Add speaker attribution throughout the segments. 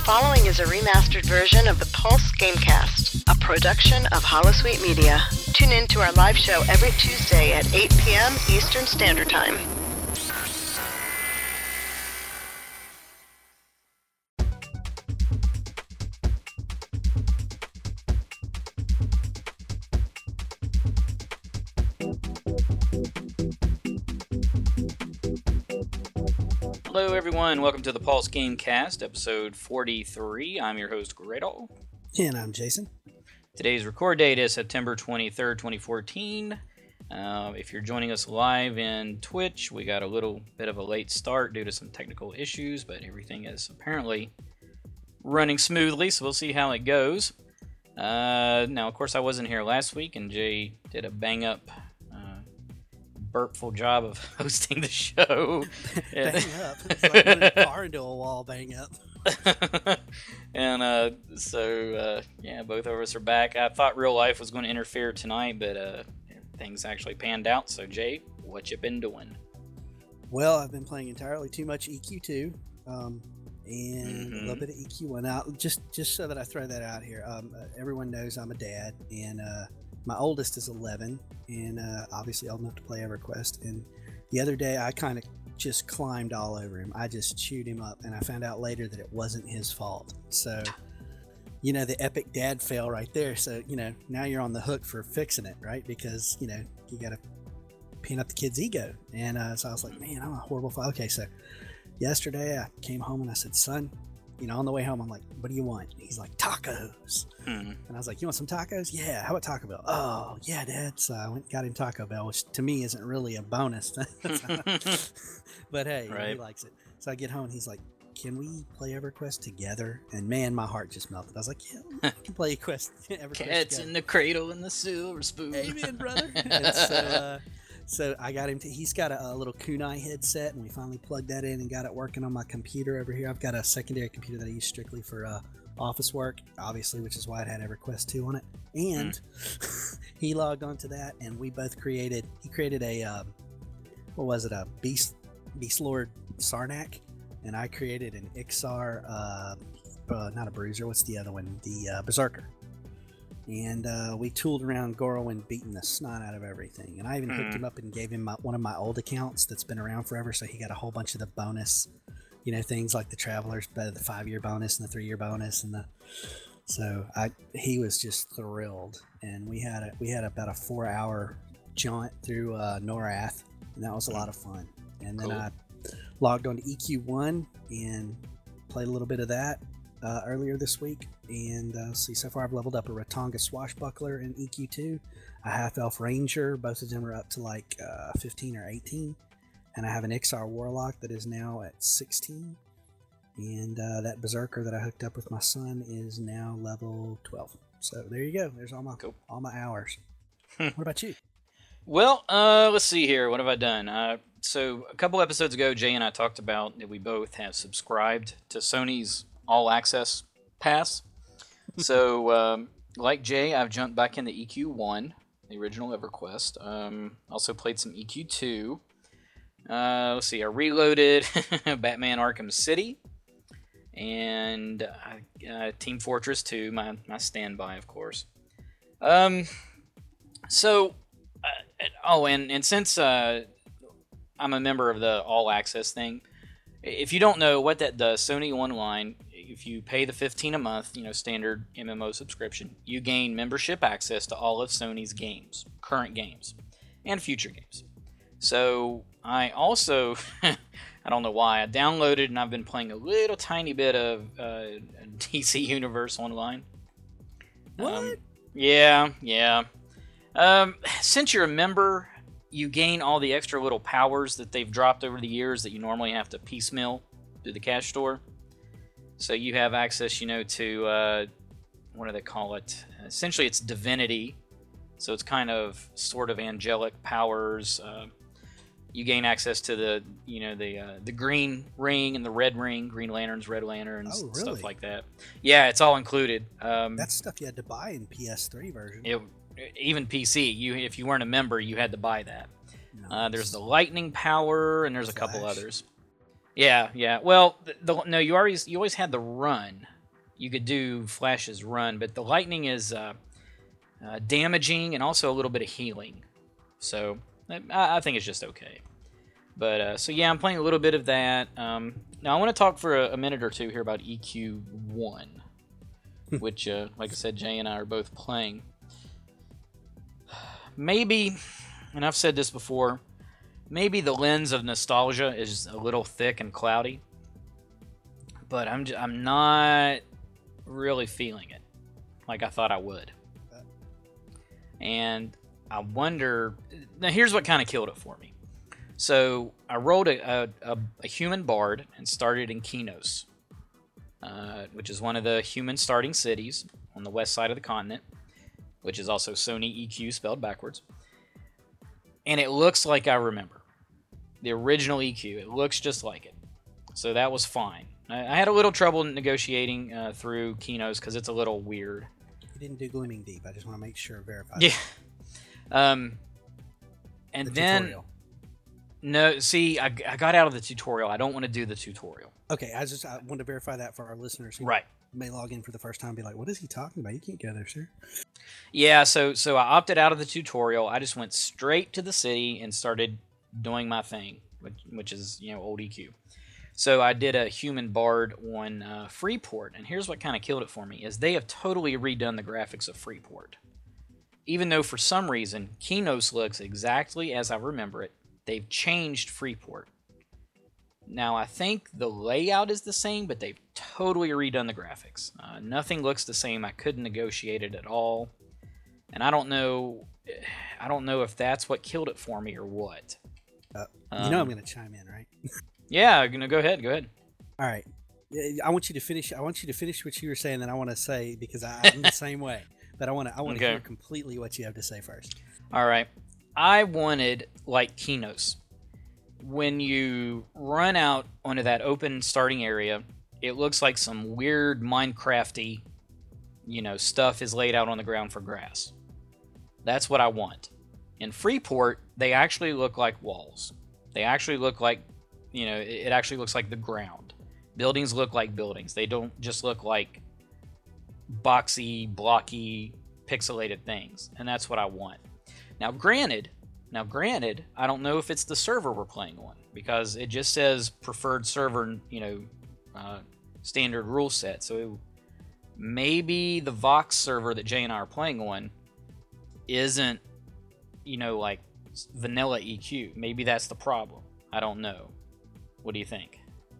Speaker 1: following is a remastered version of the Pulse Gamecast, a production of Holosuite Media. Tune in to our live show every Tuesday at 8 p.m. Eastern Standard Time.
Speaker 2: Hello everyone, welcome to the Pulse Gamecast, episode 43. I'm your host, Gradle.
Speaker 3: And I'm Jason.
Speaker 2: Today's record date is September 23rd, 2014. If you're joining us live in Twitch, we got a little bit of a late start due to some technical issues, but everything is apparently running smoothly, so we'll see how it goes. Now, of course, I wasn't here last week, and Jay did a bang-up burpful job of hosting the show.
Speaker 3: Bang up. It's like putting a car into a wall, bang up.
Speaker 2: And yeah, both of us are back. I thought real life was going to interfere tonight, but things actually panned out. So, Jay, what you been doing?
Speaker 3: Well, I've been playing entirely too much EQ2 and a little bit of EQ1. Now, just so that I throw that out here, everyone knows I'm a dad, and my oldest is 11, and obviously old enough to play EverQuest. And the other day, I kind of just climbed all over him. I just chewed him up, and I found out later that it wasn't his fault. So, you know, the epic dad fail right there. So, you know, now you're on the hook for fixing it, right? Because, you know, you got to pin up the kid's ego. And so I was like, man, I'm a horrible father. Okay, so yesterday I came home and I said, son, you know, on the way home, I'm like, what do you want? And he's like, tacos. And I was like, you want some tacos? Yeah. How about Taco Bell? Oh, yeah, Dad. So I went and got him Taco Bell, which to me isn't really a bonus. But hey, right. He likes it. So I get home and he's like, can we play EverQuest together? And man, my heart just melted. I was like, yeah, we can play EverQuest
Speaker 2: Cats
Speaker 3: together.
Speaker 2: in the cradle and the silver spoon.
Speaker 3: Amen, brother. And so I got him he's got a little kunai headset, and we finally plugged that in and got it working on my computer over here. I've got a secondary computer that I use strictly for office work, obviously, which is why it had EverQuest 2 on it. And he logged onto that, and we both he created a, a Beast Lord Sarnak, and I created an Ixar, not a Bruiser, what's the other one? The Berserker. And we tooled around Gorowin, beating the snot out of everything. And I even hooked him up and gave him one of my old accounts that's been around forever, so he got a whole bunch of the bonus, you know, things like the Travelers, the 5-year bonus and the 3-year bonus, and he was just thrilled. And we had about a 4-hour jaunt through Norath, and that was a lot of fun. And then I logged on to EQ1 and played a little bit of that earlier this week. And so far I've leveled up a Ratonga Swashbuckler in EQ2, a Half-Elf Ranger. Both of them are up to like 15 or 18. And I have an Ixar Warlock that is now at 16. And that Berserker that I hooked up with my son is now level 12. So there you go. There's all my hours. What about you?
Speaker 2: Well, let's see here. What have I done? So a couple episodes ago, Jay and I talked about that we both have subscribed to Sony's All Access Pass. So, like Jay, I've jumped back into EQ1, the original EverQuest. Also played some EQ2. Let's see, I reloaded Batman Arkham City. And Team Fortress 2, my standby, of course. And since I'm a member of the All Access thing, if you don't know what that does, Sony Online, if you pay the $15 a month, you know, standard MMO subscription, you gain membership access to all of Sony's games, current games, and future games. So I also, I don't know why, I downloaded and I've been playing a little tiny bit of DC Universe Online.
Speaker 3: What?
Speaker 2: Yeah. Since you're a member, you gain all the extra little powers that they've dropped over the years that you normally have to piecemeal through the cash store. So you have access, you know, to, what do they call it? Essentially, it's divinity. So it's kind of sort of angelic powers. You gain access to the green ring and the red ring, Green Lanterns, Red Lanterns, stuff like that. Yeah, it's all included.
Speaker 3: That's stuff you had to buy in PS3 version.
Speaker 2: Even PC, if you weren't a member, you had to buy that.
Speaker 3: Nice.
Speaker 2: There's the lightning power, and there's a couple others. Yeah. Well, you always had the run. you could do Flash's run, but the lightning is damaging and also a little bit of healing. So I think it's just okay. But so yeah, I'm playing a little bit of that. Now I want to talk for a minute or two here about EQ1, which, like I said, Jay and I are both playing. Maybe, and I've said this before, maybe the lens of nostalgia is a little thick and cloudy, but I'm not really feeling it like I thought I would. And I wonder, now here's what kind of killed it for me. So I rolled a human bard and started in Kinos, which is one of the human starting cities on the west side of the continent, which is also Sony EQ spelled backwards. And it looks like I remember the original EQ. It looks just like it. So that was fine. I had a little trouble negotiating through Kinos because it's a little weird.
Speaker 3: You didn't do Glooming Deep. I just want to make sure, verify.
Speaker 2: Yeah. And
Speaker 3: the
Speaker 2: then
Speaker 3: tutorial.
Speaker 2: No, see, I got out of the tutorial. I don't want to do the tutorial.
Speaker 3: Okay, I want to verify that for our listeners who
Speaker 2: Right.
Speaker 3: may log in for the first time and be like, what is he talking about? You can't go there, sir.
Speaker 2: Yeah, so I opted out of the tutorial. I just went straight to the city and started doing my thing, which is, old EQ. So I did a human bard on Freeport, and here's what kind of killed it for me, is they have totally redone the graphics of Freeport. Even though for some reason, Kinos looks exactly as I remember it, they've changed Freeport. Now, I think the layout is the same, but they've totally redone the graphics. Nothing looks the same. I couldn't negotiate it at all. And I don't know if that's what killed it for me or what.
Speaker 3: I'm going to chime in, right?
Speaker 2: Yeah, go ahead.
Speaker 3: All right. I want you to finish what you were saying, then I want to say, because I'm the same way. But I want to hear completely what you have to say first.
Speaker 2: All right. I wanted, like Kinos, when you run out onto that open starting area, it looks like some weird Minecrafty, stuff is laid out on the ground for grass. That's what I want. In Freeport, they actually look like walls. They actually look like, it actually looks like the ground. Buildings look like buildings. They don't just look like boxy, blocky, pixelated things. And that's what I want. Now, granted, I don't know if it's the server we're playing on, because it just says preferred server, standard rule set. So maybe the Vox server that Jay and I are playing on isn't, like vanilla EQ. Maybe that's the problem. I don't know. What do you think?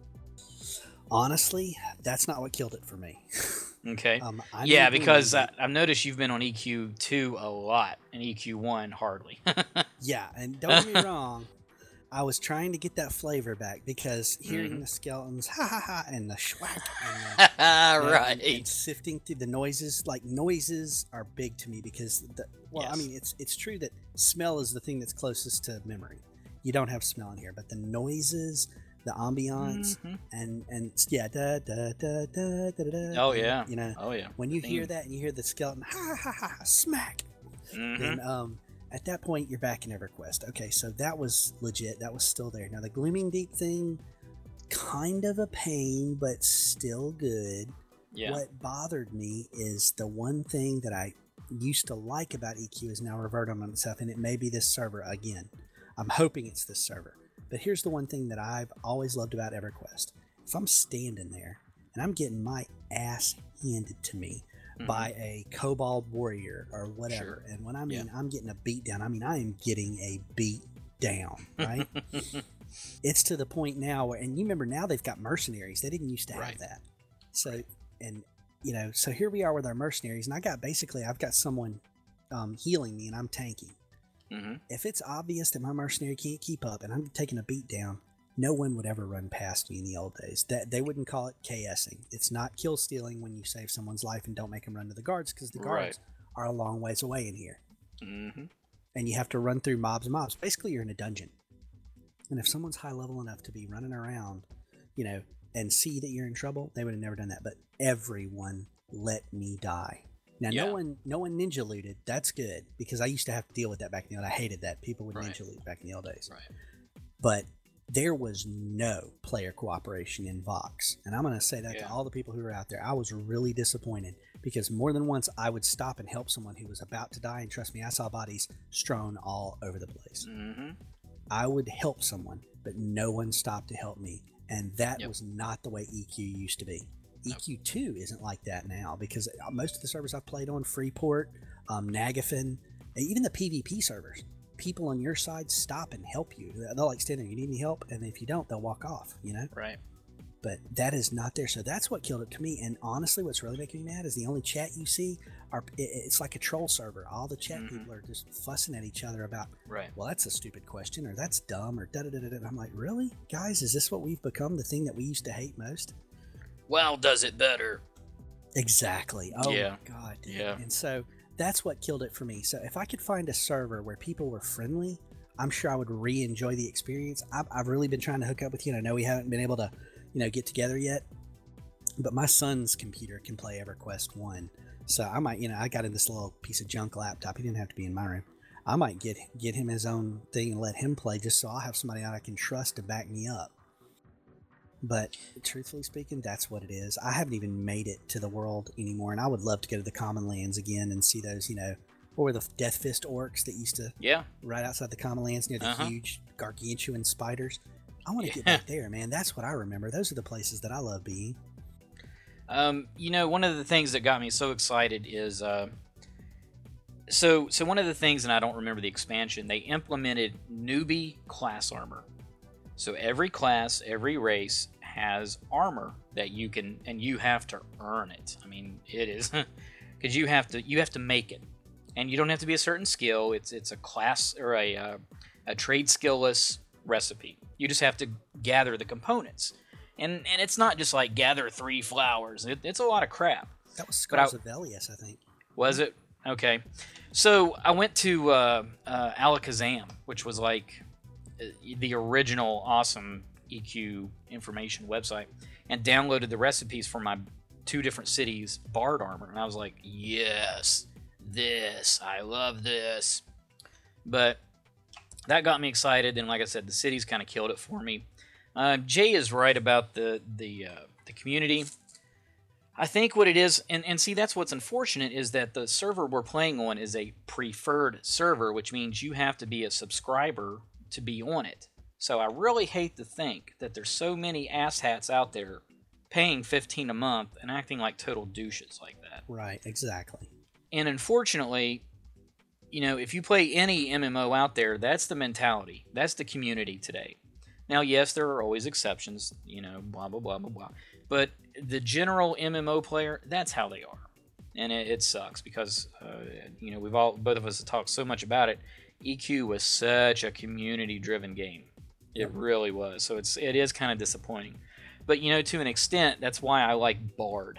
Speaker 3: Honestly, that's not what killed it for me.
Speaker 2: Okay. Yeah, because I've noticed you've been on EQ2 a lot and EQ1 hardly.
Speaker 3: Yeah, and don't get me wrong, I was trying to get that flavor back, because hearing the skeletons, ha ha ha, and the schwack, and
Speaker 2: right,
Speaker 3: and sifting through the noises, like noises are big to me, because
Speaker 2: Yes.
Speaker 3: I mean, it's true that smell is the thing that's closest to memory. You don't have smell in here, but the noises, the ambiance, and yeah, da da da da da da.
Speaker 2: Oh yeah. Oh yeah.
Speaker 3: When you hear that and you hear the skeleton, ha ha ha, smack. Then at that point you're back in EverQuest. Okay, so that was legit. That was still there. Now the Glooming Deep thing, kind of a pain, but still good.
Speaker 2: Yeah.
Speaker 3: What bothered me is the one thing that I used to like about EQ is now reverted on itself, and it may be this server again. I'm hoping it's this server. But here's the one thing that I've always loved about EverQuest. If I'm standing there and I'm getting my ass handed to me by a kobold warrior or whatever, and when I mean I'm getting a beat down, I mean I am getting a beat down, right? It's to the point now where, and you remember now they've got mercenaries. They didn't used to have that. So, and so here we are with our mercenaries, and I've got someone healing me, and I'm tanking. If it's obvious that my mercenary can't keep up and I'm taking a beat down, no one would ever run past me in the old days. That they wouldn't call it KSing. It's not kill stealing when you save someone's life and don't make them run to the guards, because the guards are a long ways away in here. And you have to run through mobs and mobs. Basically, you're in a dungeon. And if someone's high level enough to be running around, and see that you're in trouble, they would have never done that. But everyone let me die. Now, no one ninja looted. That's good, because I used to have to deal with that back in the old days. I hated that. People would ninja loot back in the old days. But there was no player cooperation in Vox. And I'm going to say that to all the people who are out there. I was really disappointed because more than once I would stop and help someone who was about to die. And trust me, I saw bodies strewn all over the place.
Speaker 2: Mm-hmm.
Speaker 3: I would help someone, but no one stopped to help me. And that was not the way EQ used to be. EQ2 isn't like that now because most of the servers I've played on, Freeport, Nagafin, even the PvP servers, people on your side stop and help you. They'll like stand there, you need any help? And if you don't, they'll walk off, you know?
Speaker 2: Right.
Speaker 3: But that is not there. So that's what killed it to me. And honestly, what's really making me mad is the only chat you see it's like a troll server. All the chat people are just fussing at each other about, well, that's a stupid question, or that's dumb, or da-da-da-da-da. I'm like, really? Guys, is this what we've become? The thing that we used to hate most?
Speaker 2: WoW does it better.
Speaker 3: Exactly. Oh,
Speaker 2: yeah.
Speaker 3: my God. Dude.
Speaker 2: Yeah.
Speaker 3: And so that's what killed it for me. So if I could find a server where people were friendly, I'm sure I would re-enjoy the experience. I've really been trying to hook up with you, and I know we haven't been able to, get together yet. But my son's computer can play EverQuest 1. So I might, I got in this little piece of junk laptop. He didn't have to be in my room. I might get him his own thing and let him play just so I'll have somebody I can trust to back me up. But truthfully speaking, that's what it is. I haven't even made it to the world anymore, and I would love to go to the Common Lands again and see those, what were the Death Fist orcs that used to right outside the Common Lands near the huge gargantuan spiders. I want to get back there, man. That's what I remember. Those are the places that I love being.
Speaker 2: One of the things that got me so excited is so one of the things, and I don't remember the expansion, they implemented newbie class armor. So every class, every race has armor that you can, and you have to earn it. I mean, it is because you have to make it, and you don't have to be a certain skill. It's a class or a trade skillless recipe. You just have to gather the components. And it's not just like gather 3 flowers. It's a lot of crap.
Speaker 3: That was Scars of Velius, I think.
Speaker 2: Was it? Okay. So I went to Alakazam, which was like the original awesome EQ information website, and downloaded the recipes for my 2 different cities' Bard armor. And I was like, yes, I love this. But that got me excited. And like I said, the cities kind of killed it for me. Jay is right about the community. I think what it is, and see, that's what's unfortunate, is that the server we're playing on is a preferred server, which means you have to be a subscriber to be on it. So I really hate to think that there's so many asshats out there paying $15 a month and acting like total douches like that.
Speaker 3: Right, exactly. And
Speaker 2: unfortunately, if you play any MMO out there, that's the mentality. That's the community today. Now, yes, there are always exceptions, blah, blah, blah, blah, blah. But the general MMO player, that's how they are. And it sucks because, both of us have talked so much about it. EQ was such a community-driven game. It really was. So it is kind of disappointing. But, to an extent, that's why I like Bard.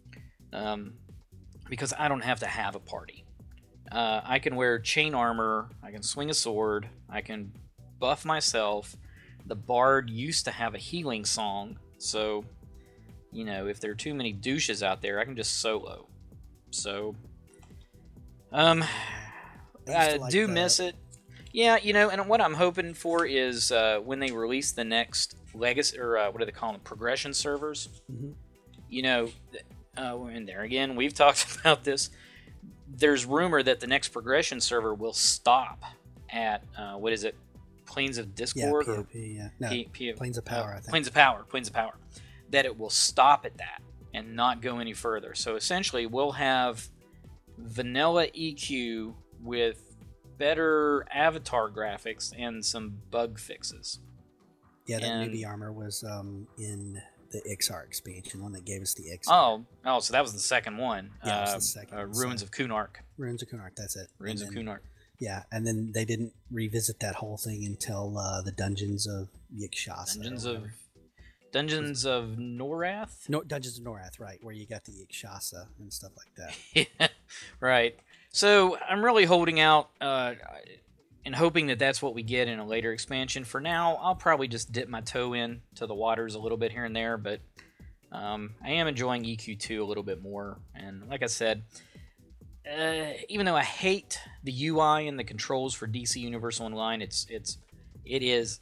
Speaker 2: Because I don't have to have a party. I can wear chain armor, I can swing a sword, I can buff myself. The Bard used to have a healing song, so, if there are too many douches out there, I can just solo. So, I do miss it. Yeah, and what I'm hoping for is when they release the next legacy, or what do they call them, progression servers. Mm-hmm. And there again, we've talked about this. There's rumor that the next progression server will stop at, what is it? Plains of Discord?
Speaker 3: Yeah, POP, yeah. No, Plains of Power, I think.
Speaker 2: Plains of Power. That it will stop at that and not go any further. So essentially, we'll have vanilla EQ with better avatar graphics and some bug fixes.
Speaker 3: Yeah, that newbie armor was in the XR expansion, one that gave us the XR.
Speaker 2: Oh, so that was the second one.
Speaker 3: Yeah, it was the second.
Speaker 2: Ruins of Kunark.
Speaker 3: Ruins of Kunark, that's it.
Speaker 2: Ruins of Kunark.
Speaker 3: Yeah, and then they didn't revisit that whole thing until the Dungeons of Yikshasa.
Speaker 2: Dungeons of Norath?
Speaker 3: No, Dungeons of Norath, right, where you got the Yikshasa and stuff like that.
Speaker 2: Yeah, right. So I'm really holding out and hoping that that's what we get in a later expansion. For now, I'll probably just dip my toe in to the waters a little bit here and there, but I am enjoying EQ2 a little bit more. And like I said, even though I hate the UI and the controls for DC Universal Online, it is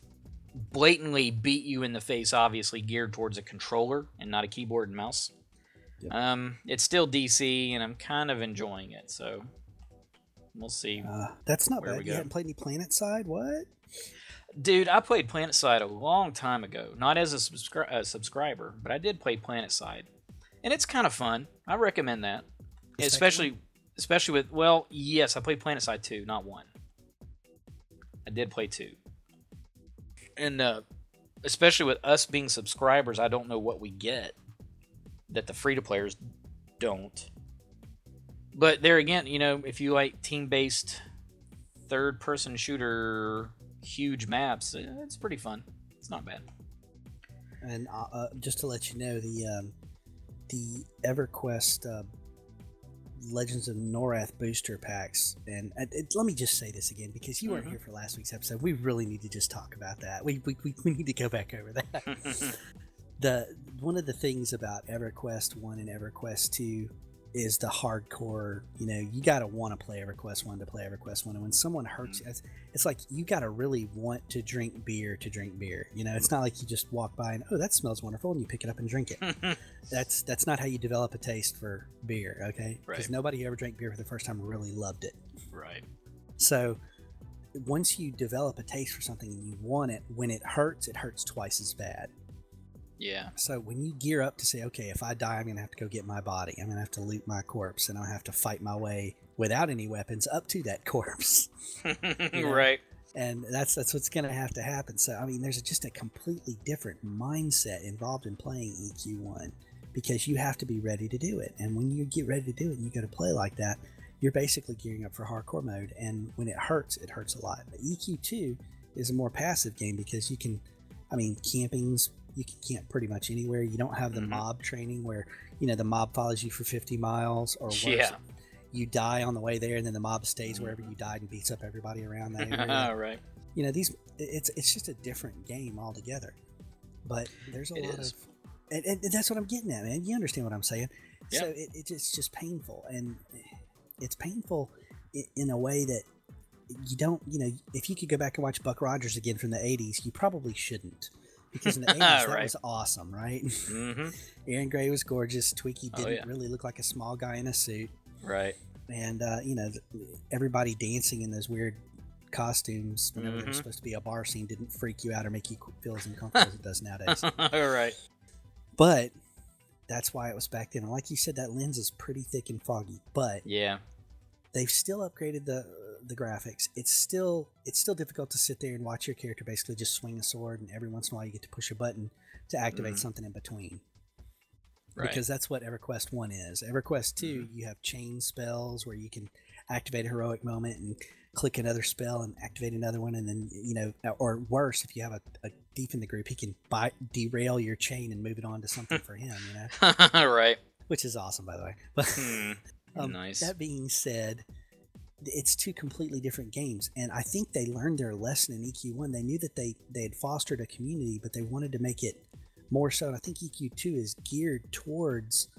Speaker 2: blatantly beat you in the face, obviously geared towards a controller and not a keyboard and mouse.
Speaker 3: Yep.
Speaker 2: It's still DC, and I'm kind of enjoying it, so we'll see.
Speaker 3: That's not
Speaker 2: where
Speaker 3: bad.
Speaker 2: we
Speaker 3: You
Speaker 2: go.
Speaker 3: haven't played any PlanetSide? What?
Speaker 2: Dude, I played PlanetSide a long time ago. Not as a subscriber, but I did play PlanetSide. And it's kind of fun. I recommend that.
Speaker 3: The
Speaker 2: Especially with, well, yes, I played PlanetSide 2, not 1. I did play 2. And especially with us being subscribers, I don't know what we get that the free-to-players don't. But there again, you know, if you like team-based third-person shooter, huge maps, it's pretty fun. It's not bad.
Speaker 3: And just to let you know, the EverQuest Legends of Norath booster packs, and let me just say this again because you weren't here for last week's episode. We really need to just talk about that. We need to go back over that. One of the things about EverQuest 1 and EverQuest 2 is the hardcore, you know, you got to want to play EverQuest 1 to play EverQuest 1. And when someone hurts you, it's like you got to really want to drink beer. You know, it's not like you just walk by and, oh, that smells wonderful, and you pick it up and drink it. That's not how you develop a taste for beer, okay? Because
Speaker 2: Right.
Speaker 3: nobody who ever drank beer for the first time really loved it.
Speaker 2: Right.
Speaker 3: So once you develop a taste for something and you want it, when it hurts twice as bad.
Speaker 2: Yeah.
Speaker 3: So when you gear up to say, okay, if I die, I'm going to have to go get my body. I'm going to have to loot my corpse, and I'll have to fight my way without any weapons up to that corpse. know?
Speaker 2: Right.
Speaker 3: And that's what's going to happen. So, I mean, there's just a completely different mindset involved in playing EQ1 because you have to be ready to do it. And when you get ready to do it and you go to play like that, you're basically gearing up for hardcore mode. And when it hurts a lot. But EQ2 is a more passive game because you can, I mean, camping's, you can camp pretty much anywhere. You don't have the mob training where, you know, the mob follows you for 50 miles or worse.
Speaker 2: Yeah.
Speaker 3: You die on the way there, and then the mob stays wherever you died and beats up everybody around that area.
Speaker 2: Right.
Speaker 3: You know, it's just a different game altogether. But there's a lot of, and that's what I'm getting at, man. You understand what I'm saying?
Speaker 2: Yeah.
Speaker 3: So it's just painful, and it's painful in a way that you don't, you know, if you could go back and watch Buck Rogers again from the 80s, you probably shouldn't. Because in the 80s, that
Speaker 2: Right.
Speaker 3: was awesome, right?
Speaker 2: Mm-hmm.
Speaker 3: Aaron Gray was gorgeous. Twiki didn't
Speaker 2: yeah.
Speaker 3: really look like a small guy in a suit.
Speaker 2: Right.
Speaker 3: And, you know, everybody dancing in those weird costumes whenever there was supposed to be a bar scene didn't freak you out or make you feel as uncomfortable as it does nowadays.
Speaker 2: All right.
Speaker 3: But that's why it was back then. And like you said, that lens is pretty thick and foggy. But
Speaker 2: Yeah.
Speaker 3: they've still upgraded the graphics. It's still difficult to sit there and watch your character basically just swing a sword, and every once in a while you get to push a button to activate something in between.
Speaker 2: Right.
Speaker 3: Because that's what EverQuest 1 is. EverQuest 2, you have chain spells where you can activate a heroic moment and click another spell and activate another one, and then, you know, or worse, if you have a thief in the group, he can derail your chain and move it on to something for him, you know?
Speaker 2: Right.
Speaker 3: Which is awesome, by the way. But
Speaker 2: Nice.
Speaker 3: that being said, it's two completely different games, and I think they learned their lesson in EQ1. They knew that they had fostered a community, but they wanted to make it more so. And I think EQ2 is geared towards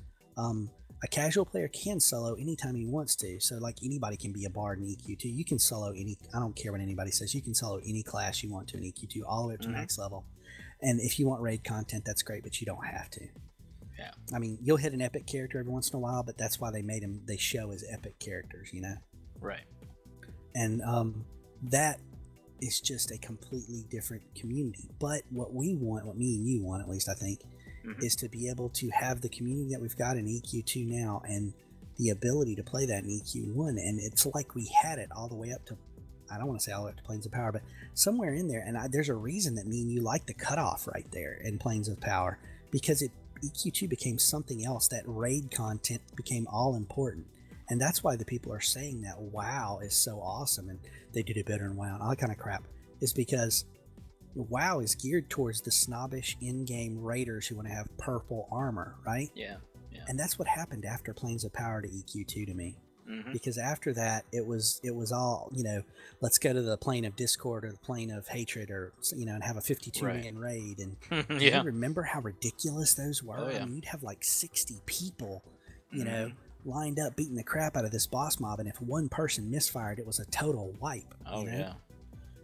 Speaker 3: a casual player can solo anytime he wants to. So like anybody can be a bard in EQ2. You can solo I don't care what anybody says. You can solo any class you want to in EQ2 all the way up to max level. And if you want raid content, that's great, but you don't have to.
Speaker 2: Yeah.
Speaker 3: I mean, you'll hit an epic character every once in a while, but that's why they show as epic characters, you know?
Speaker 2: Right.
Speaker 3: And that is just a completely different community. But what we want, what me and you want, at least I think, is to be able to have the community that we've got in EQ2 now and the ability to play that in EQ1. And it's like we had it all the way up to, I don't want to say all the way up to Planes of Power, but somewhere in there. And there's a reason that me and you like the cutoff right there in Planes of Power, because EQ2 became something else. That raid content became all important. And that's why the people are saying that WoW is so awesome and they did it better in WoW and all that kind of crap, is because WoW is geared towards the snobbish in-game raiders who want to have purple armor, right?
Speaker 2: Yeah. Yeah.
Speaker 3: And that's what happened after Planes of Power to EQ2 to me. Because after that, it was all, you know, let's go to the plane of discord or the plane of hatred, or, you know, and have a 52-man raid. And do you remember how ridiculous those were?
Speaker 2: Oh, yeah.
Speaker 3: I mean, you'd have like 60 people, you know, lined up beating the crap out of this boss mob, and if one person misfired, it was a total wipe.
Speaker 2: Oh,
Speaker 3: you know?
Speaker 2: yeah.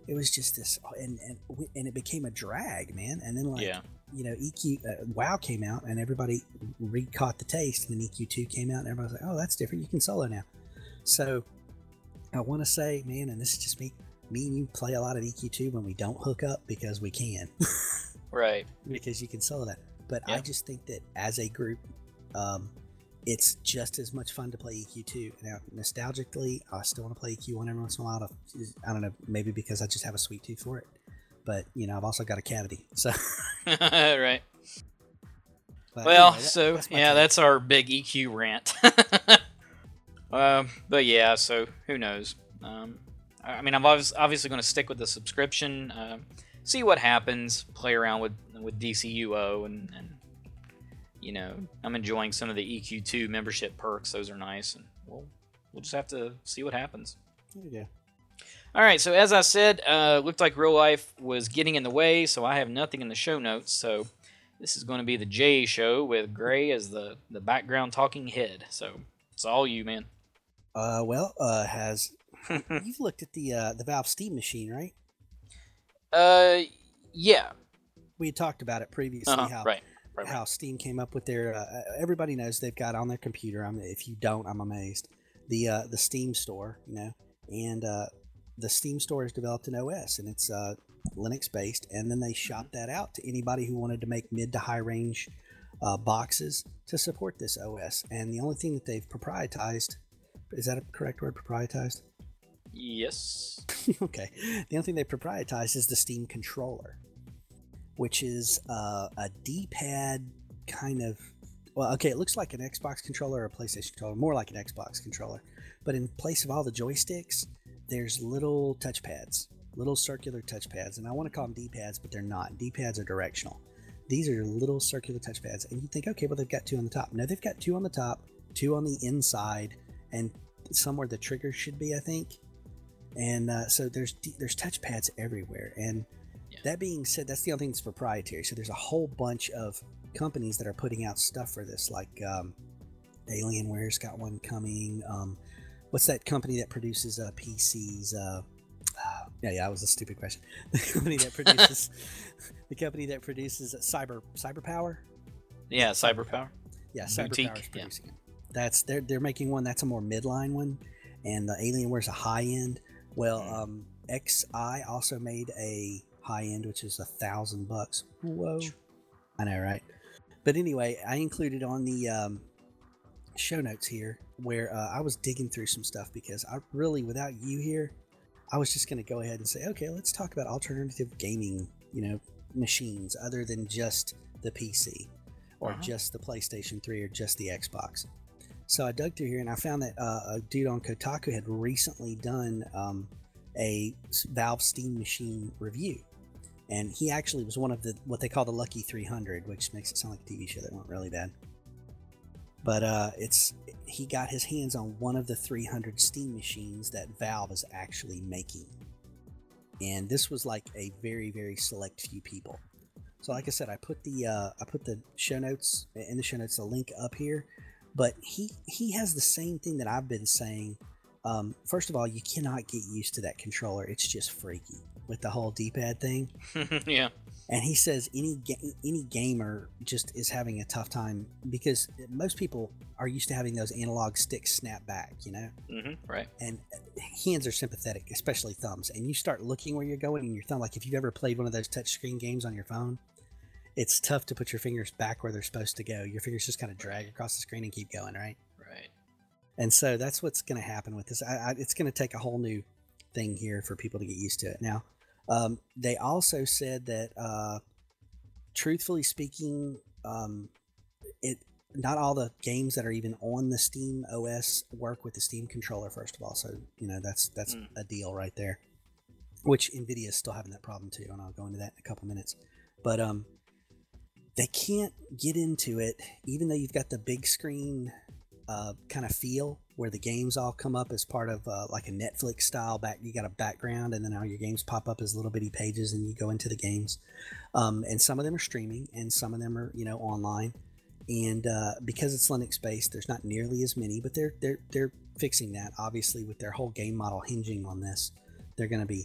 Speaker 3: it was just this, and it became a drag, man. And then
Speaker 2: Yeah.
Speaker 3: WoW came out, and everybody caught the taste, and then EQ2 came out, and everybody was like, oh, that's different. You can solo now. So I want to say, man, and this is just me and you play a lot of EQ2 when we don't hook up because we can.
Speaker 2: Right.
Speaker 3: Because you can solo that. But
Speaker 2: Yeah.
Speaker 3: I just think that as a group, it's just as much fun to play EQ2. Now, nostalgically, I still want to play EQ1 every once in a while. I don't know, maybe because I just have a sweet tooth for it. But, I've also got a cavity. So,
Speaker 2: Right.
Speaker 3: but
Speaker 2: Well,
Speaker 3: anyway,
Speaker 2: so
Speaker 3: that's my
Speaker 2: yeah,
Speaker 3: take.
Speaker 2: that's our big EQ rant. But yeah, so who knows? I mean, I'm obviously going to stick with the subscription, see what happens, play around with DCUO, and I'm enjoying some of the EQ2 membership perks. Those are nice, and we'll just have to see what happens.
Speaker 3: There you go.
Speaker 2: All right, so as I said, looked like real life was getting in the way, so I have nothing in the show notes. So this is going to be the Jay Show with Gray as the background talking head. So it's all you, man.
Speaker 3: You've looked at the Valve Steam machine, right?
Speaker 2: Yeah.
Speaker 3: We had talked about it previously.
Speaker 2: Right.
Speaker 3: How Steam came up with their. Everybody knows they've got on their computer. If you don't, I'm amazed. The Steam store, and the Steam store has developed an OS, and it's Linux based. And then they shot that out to anybody who wanted to make mid to high range boxes to support this OS. And the only thing that they've proprietized, is that a correct word? Proprietized?
Speaker 2: Yes.
Speaker 3: Okay. The only thing they proprietized is the Steam controller, which is a D-pad kind of. Well, okay, it looks like an Xbox controller or a PlayStation controller, more like an Xbox controller. But in place of all the joysticks, there's little touchpads, little circular touchpads. And I want to call them D-pads, but they're not. D-pads are directional. These are little circular touchpads. And you think, okay, well, they've got two on the top. No, they've got two on the top, two on the inside, and somewhere the trigger should be, I think. And so there's touchpads everywhere. And that being said, that's the only thing that's proprietary. So there's a whole bunch of companies that are putting out stuff for this, like Alienware's got one coming. What's that company that produces PCs? Yeah, that was a stupid question. The company that produces CyberPower.
Speaker 2: Yeah, CyberPower.
Speaker 3: Yeah,
Speaker 2: Boutique,
Speaker 3: CyberPower is producing it. They're making one that's a more midline one, and the Alienware's a high end. Well, XI also made a high end, which is $1,000. Whoa, I know, right? But anyway, I included on the show notes here where I was digging through some stuff because I really, without you here, I was just going to go ahead and say, okay, let's talk about alternative gaming, machines other than just the PC or just the PlayStation 3 or just the Xbox. So I dug through here and I found that a dude on Kotaku had recently done a Valve Steam machine review. And he actually was one of what they call the Lucky 300, which makes it sound like a TV show that went really bad. But he got his hands on one of the 300 Steam machines that Valve is actually making. And this was like a very, very select few people. So like I said, I put the show notes in the show notes, the link up here. But he has the same thing that I've been saying. First of all, you cannot get used to that controller. It's just freaky with the whole D-pad thing.
Speaker 2: Yeah.
Speaker 3: And he says any gamer just is having a tough time because most people are used to having those analog sticks snap back,
Speaker 2: Right.
Speaker 3: And hands are sympathetic, especially thumbs. And you start looking where you're going and your thumb, like if you've ever played one of those touchscreen games on your phone, it's tough to put your fingers back where they're supposed to go. Your fingers just kind of drag across the screen and keep going, right?
Speaker 2: Right.
Speaker 3: And so that's what's going to happen with this. It's going to take a whole new thing here for people to get used to it. Now, they also said that, truthfully speaking, not all the games that are even on the Steam OS work with the Steam controller, first of all. So, that's a deal right there, which NVIDIA is still having that problem too. And I'll go into that in a couple minutes. But they can't get into it, even though you've got the big screen kind of feel where the games all come up as part of like a Netflix style you got a background and then all your games pop up as little bitty pages and you go into the games. And some of them are streaming and some of them are, online. And because it's Linux based, there's not nearly as many, but they're fixing that. Obviously with their whole game model hinging on this, they're going to be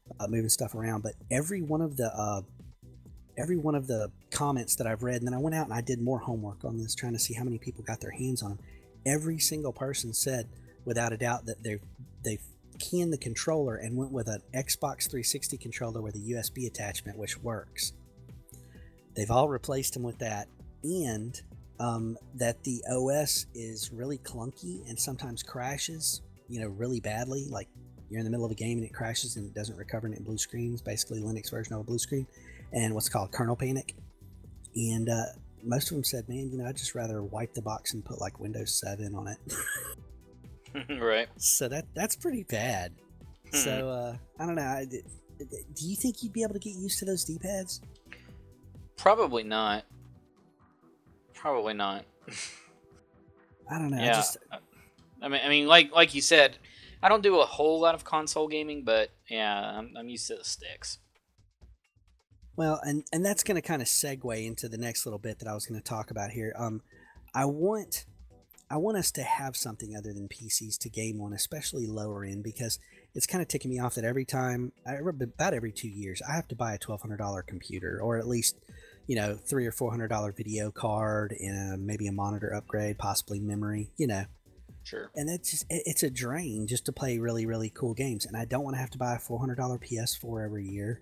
Speaker 3: moving stuff around. But every one of the comments that I've read, and then I went out and I did more homework on this, trying to see how many people got their hands on them. Every single person said, without a doubt, that they've canned the controller and went with an Xbox 360 controller with a USB attachment, which works. They've all replaced them with that, and that the OS is really clunky and sometimes crashes, really badly. Like you're in the middle of a game and it crashes and it doesn't recover and it blue screens, basically Linux version of a blue screen, and what's called kernel panic. And most of them said, man, I'd just rather wipe the box and put like Windows 7 on it.
Speaker 2: Right.
Speaker 3: So that's pretty bad. So I don't know. Do you think you'd be able to get used to those D-pads?
Speaker 2: Probably not. Probably not.
Speaker 3: I don't know.
Speaker 2: Yeah. I mean, like you said, I don't do a whole lot of console gaming, but yeah, I'm used to the sticks.
Speaker 3: Well, and that's going to kind of segue into the next little bit that I was going to talk about here. I want us to have something other than PCs to game on, especially lower end, because it's kind of ticking me off that about every 2 years, I have to buy a $1,200 computer, or at least, $300 or $400 video card and maybe a monitor upgrade, possibly memory,
Speaker 2: Sure.
Speaker 3: And it's a drain just to play really, really cool games. And I don't want to have to buy a $400 PS4 every year.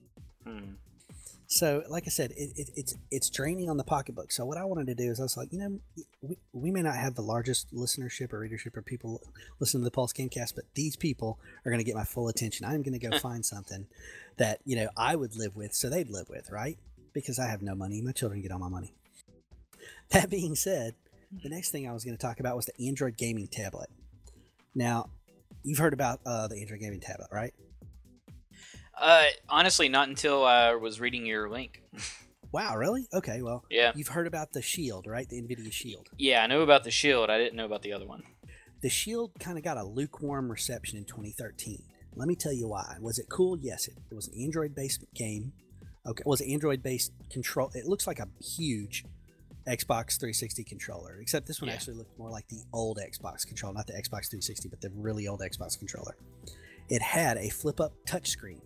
Speaker 3: So, like I said, it's draining on the pocketbook. So what I wanted to do is I was like, we may not have the largest listenership or readership or people listening to the Pulse Gamecast, but these people are going to get my full attention. I'm going to go find something that, I would live with so they'd live with, right? Because I have no money. My children get all my money. That being said, the next thing I was going to talk about was the Android gaming tablet. Now, you've heard about the Android gaming tablet, right?
Speaker 2: Honestly, not until I was reading your link.
Speaker 3: Wow, really? Okay, well,
Speaker 2: yeah.
Speaker 3: You've heard about the Shield, right? The NVIDIA Shield.
Speaker 2: Yeah, I know about the Shield. I didn't know about the other one.
Speaker 3: The Shield kind of got a lukewarm reception in 2013. Let me tell you why. Was it cool? Yes, it was an Android-based game. Okay, it was an Android-based control. It looks like a huge Xbox 360 controller, except this one actually looked more like the old Xbox controller, not the Xbox 360, but the really old Xbox controller. It had a flip-up touchscreen.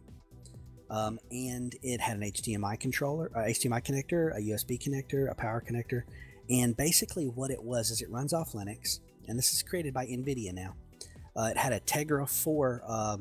Speaker 3: And it had an HDMI controller, HDMI connector, a USB connector, a power connector, and basically what it was is it runs off Linux, and this is created by NVIDIA now. It had a Tegra 4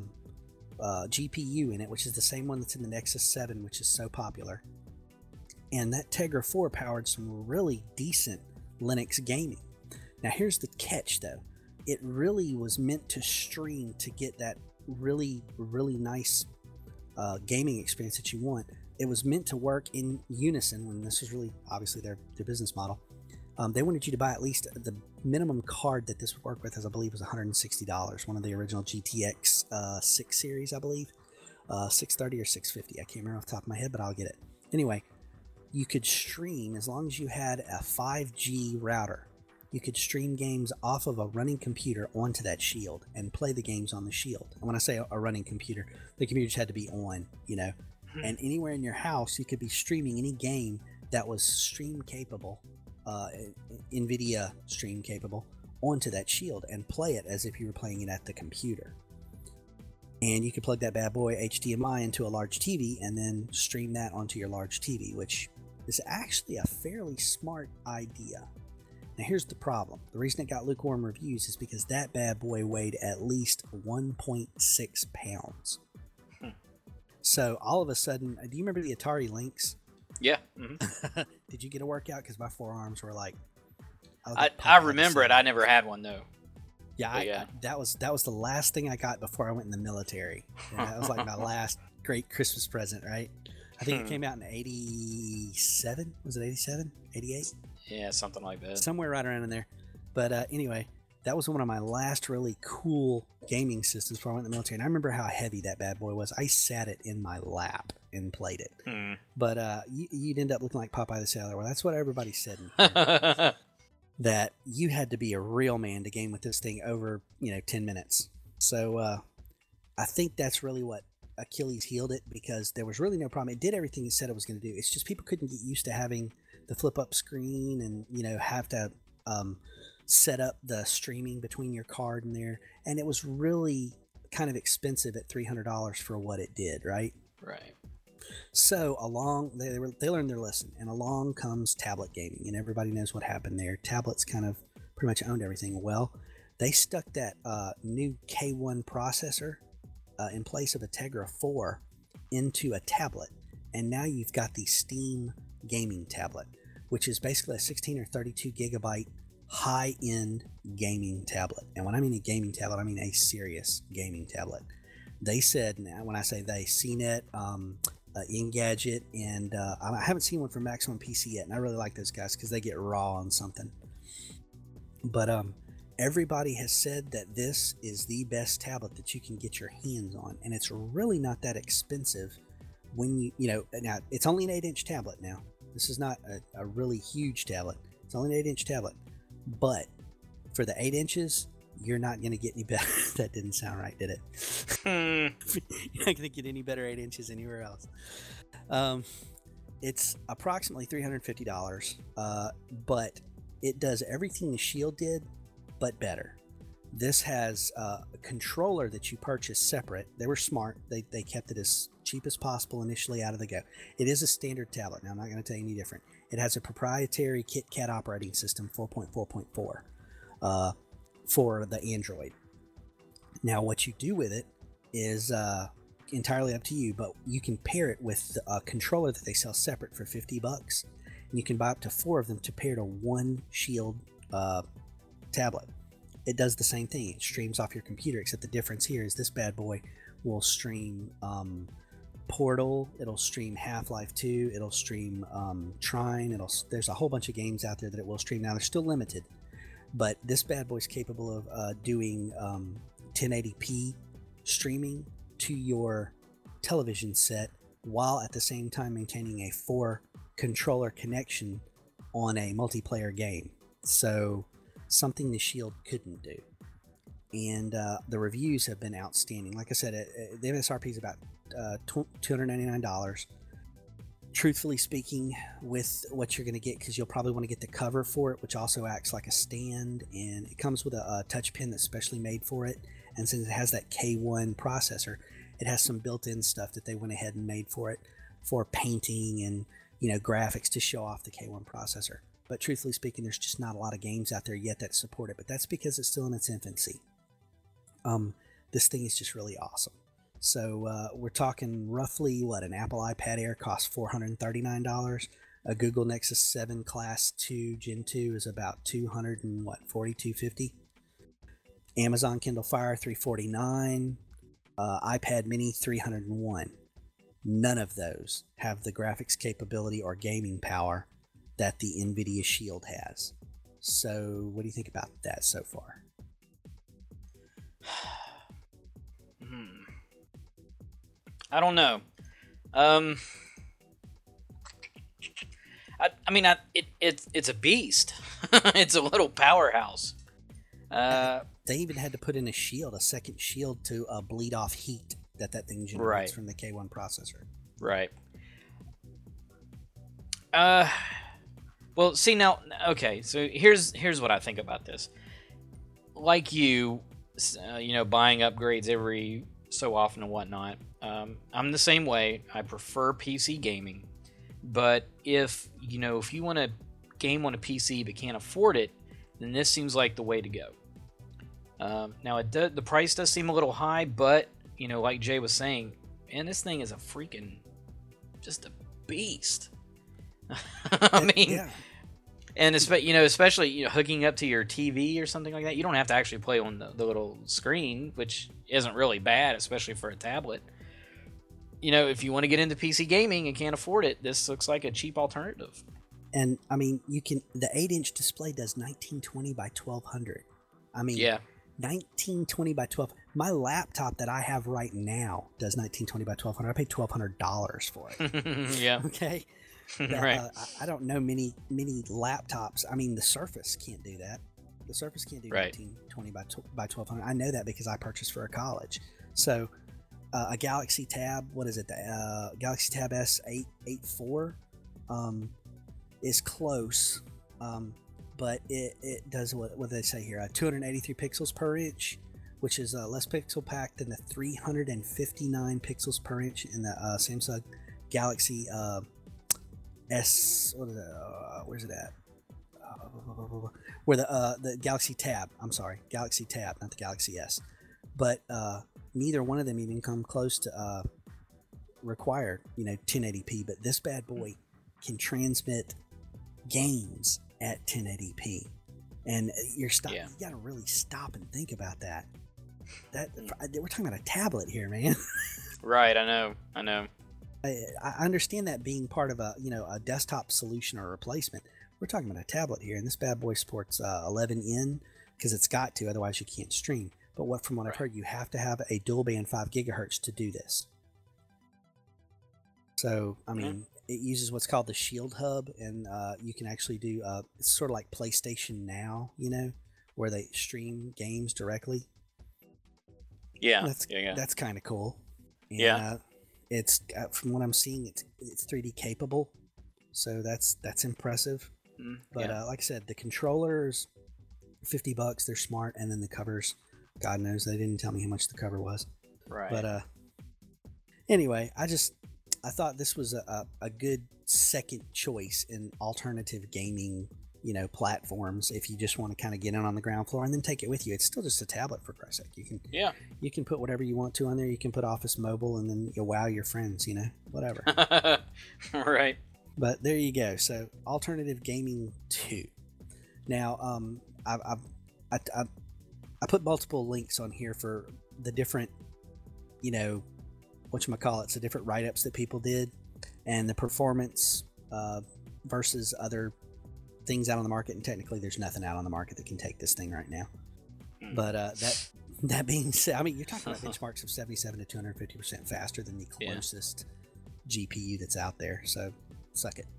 Speaker 3: GPU in it, which is the same one that's in the Nexus 7, which is so popular. And that Tegra 4 powered some really decent Linux gaming. Now here's the catch though. It really was meant to stream to get that really, really nice gaming experience that you want. It was meant to work in unison, when this was really obviously their business model. They wanted you to buy at least the minimum card that this would work with, as I believe was $160. One of the original GTX 6 series, I believe. 630 or 650. I can't remember off the top of my head, but I'll get it. Anyway, you could stream as long as you had a 5G router. You could stream games off of a running computer onto that Shield and play the games on the Shield. And when I say a running computer, the computer just had to be on, And anywhere in your house, you could be streaming any game that was stream capable, NVIDIA stream capable, onto that Shield and play it as if you were playing it at the computer. And you could plug that bad boy HDMI into a large TV and then stream that onto your large TV, which is actually a fairly smart idea. Now here's the problem. The reason it got lukewarm reviews is because that bad boy weighed at least 1.6 pounds. So all of a sudden, do you remember the Atari Lynx?
Speaker 2: Yeah. Mm-hmm.
Speaker 3: Did you get a workout? Because my forearms were like...
Speaker 2: I remember it. I never had one though.
Speaker 3: Yeah, that was the last thing I got before I went in the military. That was like my last great Christmas present, right? I think it came out in 87. Was it 87? 88?
Speaker 2: Yeah, something like that.
Speaker 3: Somewhere right around in there. But anyway, that was one of my last really cool gaming systems before I went in the military. And I remember how heavy that bad boy was. I sat it in my lap and played it. But you'd end up looking like Popeye the Sailor. Well, that's what everybody said in here. That you had to be a real man to game with this thing over, 10 minutes. So I think that's really what Achilles healed it, because there was really no problem. It did everything it said it was going to do. It's just people couldn't get used to having the flip up screen and, have to set up the streaming between your card and there. And it was really kind of expensive at $300 for what it did, right?
Speaker 2: Right.
Speaker 3: So they learned their lesson, and along comes tablet gaming, and everybody knows what happened there. Tablets kind of pretty much owned everything. Well, they stuck that new K1 processor in place of a Tegra 4 into a tablet, and now you've got the Steam gaming tablet, which is basically a 16 or 32 gigabyte high-end gaming tablet. And when I mean a gaming tablet, I mean a serious gaming tablet. They said, now when I say they, CNET, Engadget, and I haven't seen one for Maximum PC yet, and I really like those guys because they get raw on something. But everybody has said that this is the best tablet that you can get your hands on, and it's really not that expensive when now it's only an 8-inch tablet now. This is not a really huge tablet. It's only an 8-inch tablet, but for the 8 inches, you're not going to get any better. That didn't sound right, did it? You're not going to get any better 8 inches anywhere else. It's approximately $350, but it does everything the Shield did, but better. This has a controller that you purchase separate. They were smart. They kept it as cheap as possible initially out of the go. It is a standard tablet. Now, I'm not going to tell you any different. It has a proprietary KitKat operating system, 4.4.4, for the Android. Now, what you do with it is entirely up to you, but you can pair it with a controller that they sell separate for $50. And you can buy up to 4 of them to pair to one Shield tablet. It does the same thing. It streams off your computer, except the difference here is this bad boy will stream Portal, it'll stream Half-Life 2, it'll stream Trine, there's a whole bunch of games out there that it will stream. Now, they're still limited, but this bad boy's capable of doing 1080p streaming to your television set while at the same time maintaining a 4 controller connection on a multiplayer game. So something the Shield couldn't do. And the reviews have been outstanding. Like I said, the MSRP is about $299. Truthfully speaking, with what you're going to get, because you'll probably want to get the cover for it, which also acts like a stand, and it comes with a touch pen that's specially made for it. And since it has that K1 processor, it has some built-in stuff that they went ahead and made for it for painting and graphics to show off the K1 processor. But truthfully speaking, there's just not a lot of games out there yet that support it. But that's because it's still in its infancy. This thing is just really awesome. So we're talking roughly an Apple iPad Air costs $439. A Google Nexus 7 Class 2 Gen 2 is about $250. Amazon Kindle Fire $349. iPad Mini $301. None of those have the graphics capability or gaming power that the NVIDIA Shield has. So what do you think about that so far?
Speaker 2: I don't know. It's a beast. It's a little powerhouse.
Speaker 3: They even had to put in a second shield to bleed off heat that thing generates from the K1 processor.
Speaker 2: Right. Well, see now. Okay, so here's what I think about this. Like you, buying upgrades every so often and whatnot. I'm the same way. I prefer PC gaming, but if you want to game on a PC but can't afford it, then this seems like the way to go. Now the price does seem a little high, but like Jay was saying, man, this thing is a freaking just a beast. I mean, yeah. And especially hooking up to your TV or something like that, you don't have to actually play on the little screen, which isn't really bad, especially for a tablet. If you want to get into PC gaming and can't afford it, this looks like a cheap alternative.
Speaker 3: And I mean, the 8-inch display does 1920 by 1200. I mean, yeah. 1920 by 12. My laptop that I have right now does 1920 by 1200. I paid $1,200 for it.
Speaker 2: Yeah.
Speaker 3: Okay.
Speaker 2: Right.
Speaker 3: I don't know many laptops. I mean, the Surface can't do that. The Surface can't do 1920 by 1200. I know that because I purchased for a college. So a Galaxy Tab, what is it? The Galaxy Tab S884 is close, but it does what they say here, 283 pixels per inch which is less pixel packed than the 359 pixels per inch in the Samsung Galaxy S. What is that? Where's it at? Where the Galaxy Tab. I'm sorry, Galaxy Tab, not the Galaxy S. But neither one of them even come close to required, 1080p. But this bad boy can transmit games at 1080p, and you got to really stop and think about that. We're talking about a tablet here, man.
Speaker 2: Right, I know.
Speaker 3: I understand that being part of a desktop solution or replacement. We're talking about a tablet here, and this bad boy supports 11N because it's got to, otherwise you can't stream. But from what I've heard, you have to have a dual band 5 gigahertz to do this. So, I mean, it uses what's called the Shield Hub, and you can actually do it's sort of like PlayStation Now, where they stream games directly.
Speaker 2: Yeah,
Speaker 3: that's kind of cool.
Speaker 2: And,
Speaker 3: it's from what I'm seeing, it's 3D capable, so that's impressive. But like I said, the controllers, $50. They're smart, and then the covers, God knows they didn't tell me how much the cover was.
Speaker 2: Right.
Speaker 3: But anyway, I thought this was a good second choice in alternative gaming, platforms. If you just want to kind of get in on the ground floor and then take it with you, it's still just a tablet, for Christ's sake. You can put whatever you want to on there. You can put Office Mobile, and then you'll wow your friends, whatever.
Speaker 2: Right.
Speaker 3: But there you go. So alternative gaming 2. Now, I put multiple links on here for the different, whatchamacallits, the different write-ups that people did, and the performance versus other things out on the market. And technically, there's nothing out on the market that can take this thing right now. But that being said, I mean, you're talking about benchmarks of 77 to 250% faster than the closest GPU that's out there. So suck it,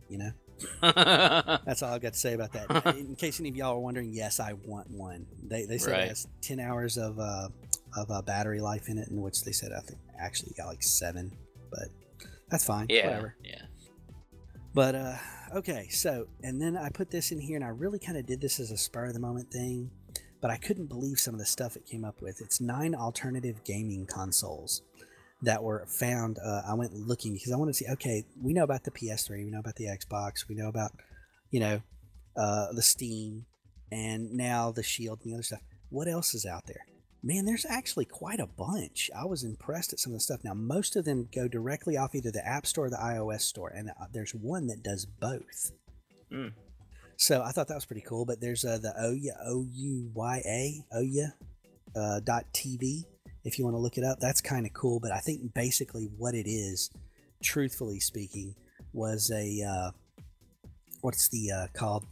Speaker 3: That's all I've got to say about that. In case any of y'all are wondering, yes, I want one. They said it has 10 hours of battery life in it, in which they said I think actually got like 7, but that's fine. Whatever.
Speaker 2: Yeah.
Speaker 3: But okay, so and then I put this in here, and I really kind of did this as a spur of the moment thing, but I couldn't believe some of the stuff it came up with. It's 9 alternative gaming consoles that were found. I went looking because I wanted to see, okay, we know about the PS3, we know about the Xbox, we know about, the Steam, and now the Shield and the other stuff. What else is out there? Man, there's actually quite a bunch. I was impressed at some of the stuff. Now, most of them go directly off either the App Store or the iOS Store, and there's one that does both. So I thought that was pretty cool, but there's the Ouya .tv. If you want to look it up, that's kind of cool. But I think basically what it is, truthfully speaking, was a what's the called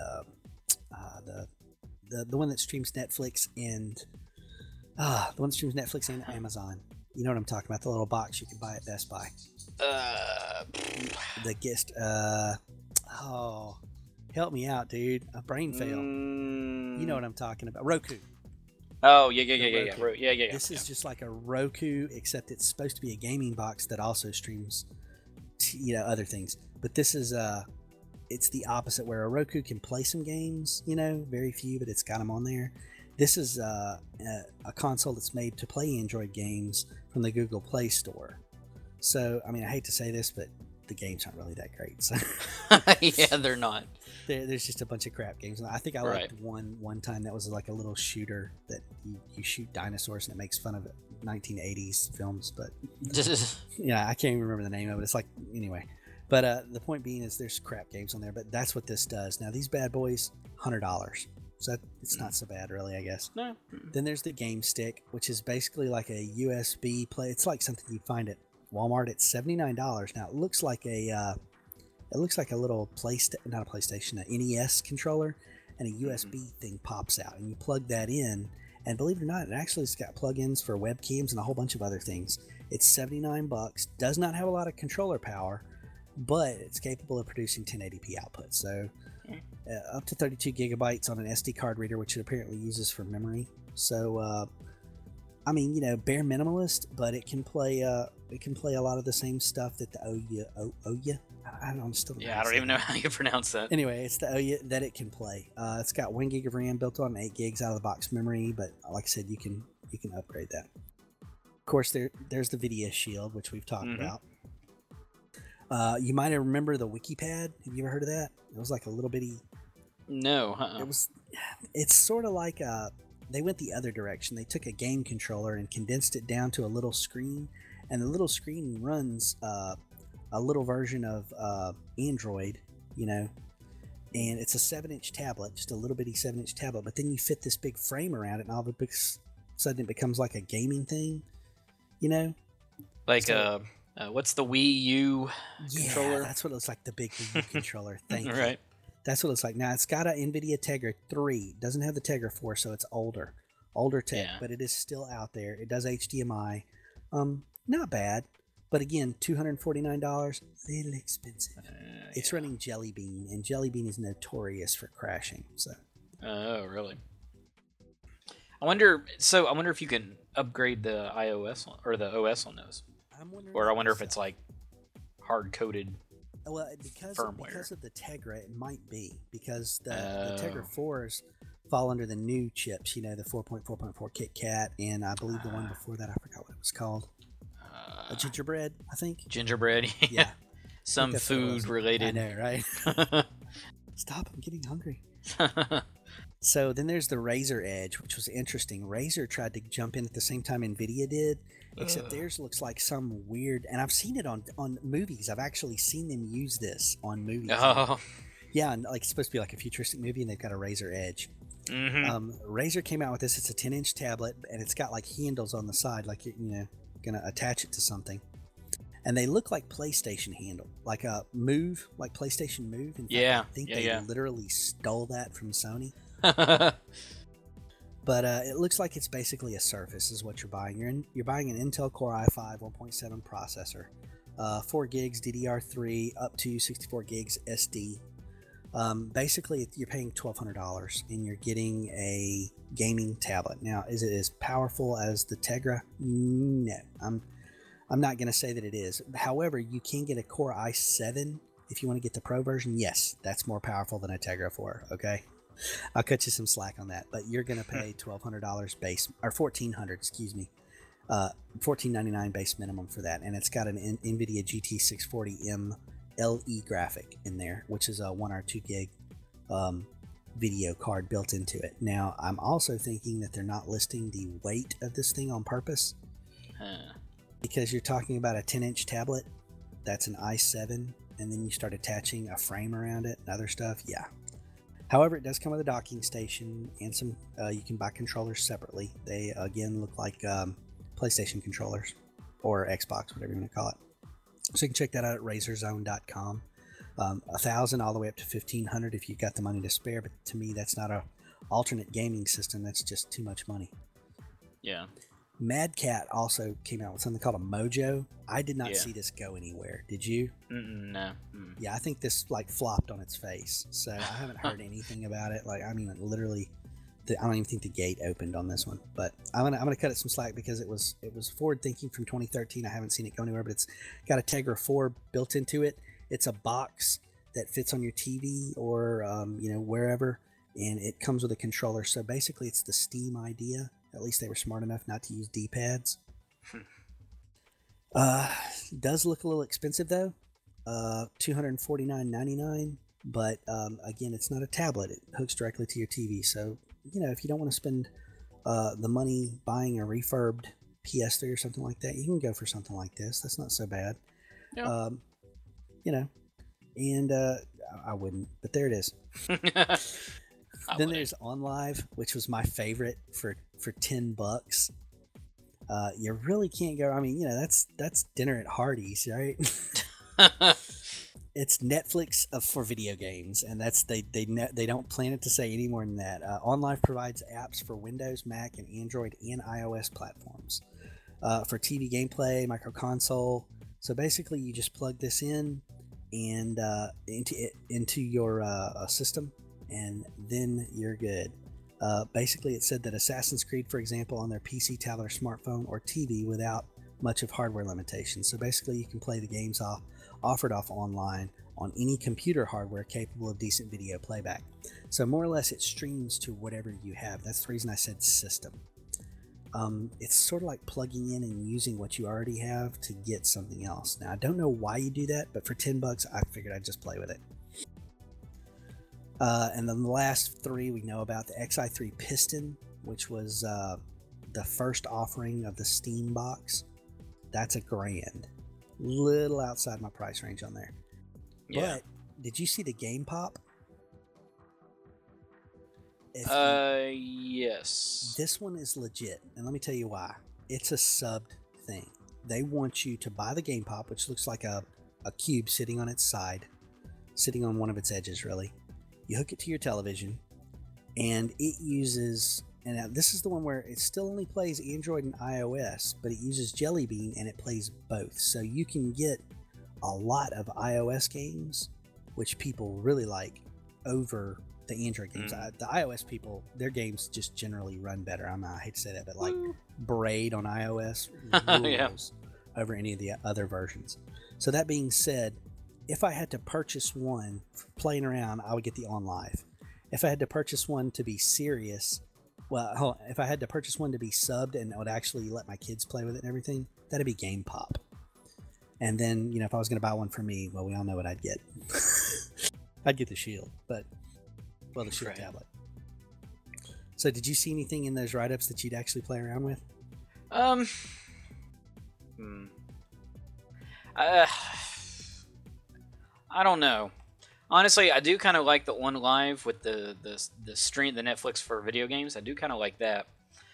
Speaker 3: the one that streams Netflix and the one that streams Netflix and Amazon. You know what I'm talking about? The little box you can buy at Best Buy. The guest. Oh, help me out, dude! A brain fail. You know what I'm talking about? Roku.
Speaker 2: Oh, yeah.
Speaker 3: This is just like a Roku, except it's supposed to be a gaming box that also streams, other things. But this is it's the opposite, where a Roku can play some games, very few, but it's got them on there. This is a console that's made to play Android games from the Google Play Store. So, I mean, I hate to say this, but the games aren't really that great. So
Speaker 2: yeah, they're not.
Speaker 3: There's just a bunch of crap games. I think I liked one time that was like a little shooter that you shoot dinosaurs and it makes fun of 1980s films. But I can't even remember the name of it. It's like, anyway. But the point being is there's crap games on there, but that's what this does. Now, these bad boys, $100. So it's not so bad, really, I guess. No. Then there's the Game Stick, which is basically like a USB play. It's like something you'd find at Walmart. It's $79. Now, it looks like a little not a PlayStation, an NES controller, and a USB thing pops out, and you plug that in, and believe it or not, it actually has got plugins for webcams and a whole bunch of other things. It's $79. Does not have a lot of controller power, but it's capable of producing 1080p output. So up to 32 gigabytes on an SD card reader, which it apparently uses for memory. So I mean, bare minimalist, but it can play a lot of the same stuff that the Ouya. I don't even know how you pronounce that. Anyway, it's the Ouya that it can play. It's got 1 gig of RAM built on, 8 gigs out of the box memory, but like I said, you can you can upgrade that. Of course, there's the Video Shield, which we've talked about. You might remember the WikiPad. Have you ever heard of that? It was like a little bitty.
Speaker 2: No.
Speaker 3: It's sort of like they went the other direction. They took a game controller and condensed it down to a little screen, and the little screen runs a little version of Android, and it's a 7-inch tablet, just a little bitty 7-inch tablet. But then you fit this big frame around it, and all of a sudden it becomes like a gaming thing,
Speaker 2: Like what's the Wii U controller?
Speaker 3: Yeah, that's what it looks like, the big Wii U controller. Thank you.
Speaker 2: Right.
Speaker 3: That's what it's like. Now, it's got an NVIDIA Tegra 3. It doesn't have the Tegra 4, so it's older tech, but it is still out there. It does HDMI. Not bad. But again, $249, little expensive. It's running Jelly Bean, and Jelly Bean is notorious for crashing. So.
Speaker 2: Oh, really? I wonder if you can upgrade the iOS or the OS on those. I wonder if it's like hard-coded.
Speaker 3: Well, because of the Tegra, it might be, because the Tegra 4s fall under the new chips, the 4.4.4 KitKat, and I believe the one before that, I forgot what it was called. A gingerbread, I think.
Speaker 2: Gingerbread, yeah. Some food related.
Speaker 3: I know, right? Stop! I'm getting hungry. So then there's the Razer Edge, which was interesting. Razer tried to jump in at the same time NVIDIA did, except theirs looks like some weird, and I've seen it on movies. I've actually seen them use this on movies.
Speaker 2: Oh.
Speaker 3: Yeah, and like it's supposed to be like a futuristic movie, and they've got a Razer Edge. Razer came out with this. It's a 10-inch tablet, and it's got like handles on the side, like you're gonna attach it to something. And they look like PlayStation handle, like a Move, like PlayStation Move. In fact, I think they literally stole that from Sony. But it looks like it's basically a Surface is what you're buying. You're buying an Intel Core i5 1.7 processor, 4 gigs DDR3 up to 64 gigs SD. Basically, you're paying $1,200 and you're getting a gaming tablet. Now, is it as powerful as the Tegra? No, I'm not going to say that it is. However, you can get a Core i7 if you want to get the Pro version. Yes, that's more powerful than a Tegra 4. Okay. I'll cut you some slack on that, but you're going to pay $1,200 base, or $1,400, excuse me, $1,499 base minimum for that, and it's got an NVIDIA GT640M LE graphic in there, which is a 1 or 2 gig video card built into it. Now, I'm also thinking that they're not listing the weight of this thing on purpose, because you're talking about a 10-inch tablet. That's an i7, and then you start attaching a frame around it and other stuff. Yeah. However, it does come with a docking station and some. You can buy controllers separately. They again look like PlayStation controllers or Xbox, whatever you want to call it. So you can check that out at RazerZone.com. $1,000 all the way up to $1,500 if you've got the money to spare. But to me, that's not a alternate gaming system. That's just too much money.
Speaker 2: Yeah.
Speaker 3: Mad Cat also came out with something called a Mojo. I did not see this go anywhere. Did you?
Speaker 2: No.
Speaker 3: Yeah, I think this like flopped on its face. So I haven't heard anything about it. Like, I mean, literally, I don't even think the gate opened on this one. But I'm gonna cut it some slack because it was forward thinking from 2013. I haven't seen it go anywhere, but it's got a Tegra 4 built into it. It's a box that fits on your TV or wherever, and it comes with a controller. So basically, it's the Steam idea. At least they were smart enough not to use D-pads. Does look a little expensive though, $249.99. But again, it's not a tablet; it hooks directly to your TV. So if you don't want to spend the money buying a refurbed PS3 or something like that, you can go for something like this. That's not so bad. Yeah. And I wouldn't, but there it is. Then there's OnLive, which was my favorite for $10. You really can't go. I mean, that's dinner at Hardee's, right? It's Netflix for video games, and that's they don't plan it to say any more than that. OnLive provides apps for Windows, Mac, and Android and iOS platforms for TV gameplay, micro console. So basically, you just plug this in and into your system, and then you're good. Basically, it said that Assassin's Creed, for example, on their PC, tablet, or smartphone, or TV without much of hardware limitations. So basically, you can play the games offered off online on any computer hardware capable of decent video playback. So more or less, it streams to whatever you have. That's the reason I said system. It's sort of like plugging in and using what you already have to get something else. Now, I don't know why you do that, but for $10, I figured I'd just play with it. And then the last three we know about, the XI3 Piston, which was the first offering of the Steam box. That's $1,000. Little outside my price range on there.
Speaker 2: Yeah.
Speaker 3: But did you see the Game Pop?
Speaker 2: Yes.
Speaker 3: This one is legit, and let me tell you why. It's a subbed thing. They want you to buy the Game Pop, which looks like a cube sitting on its side, sitting on one of its edges, really. You hook it to your television, and it uses, and now this is the one where it still only plays Android and iOS, but it uses Jelly Bean, and it plays both. So you can get a lot of iOS games, which people really like, over the Android games. The iOS people, their games just generally run better. I hate to say that, but like Braid on iOS rules over any of the other versions. So that being said, if I had to purchase one for playing around, I would get the OnLive. If I had to purchase one to be serious, if I had to purchase one to be subbed and I would actually let my kids play with it and everything, that'd be Game Pop. And then, if I was going to buy one for me, well, we all know what I'd get. I'd get the Shield, the Shield tablet. So did you see anything in those write-ups that you'd actually play around with?
Speaker 2: I don't know. Honestly, I do kind of like the OnLive with the stream, the Netflix for video games. I do kind of like that.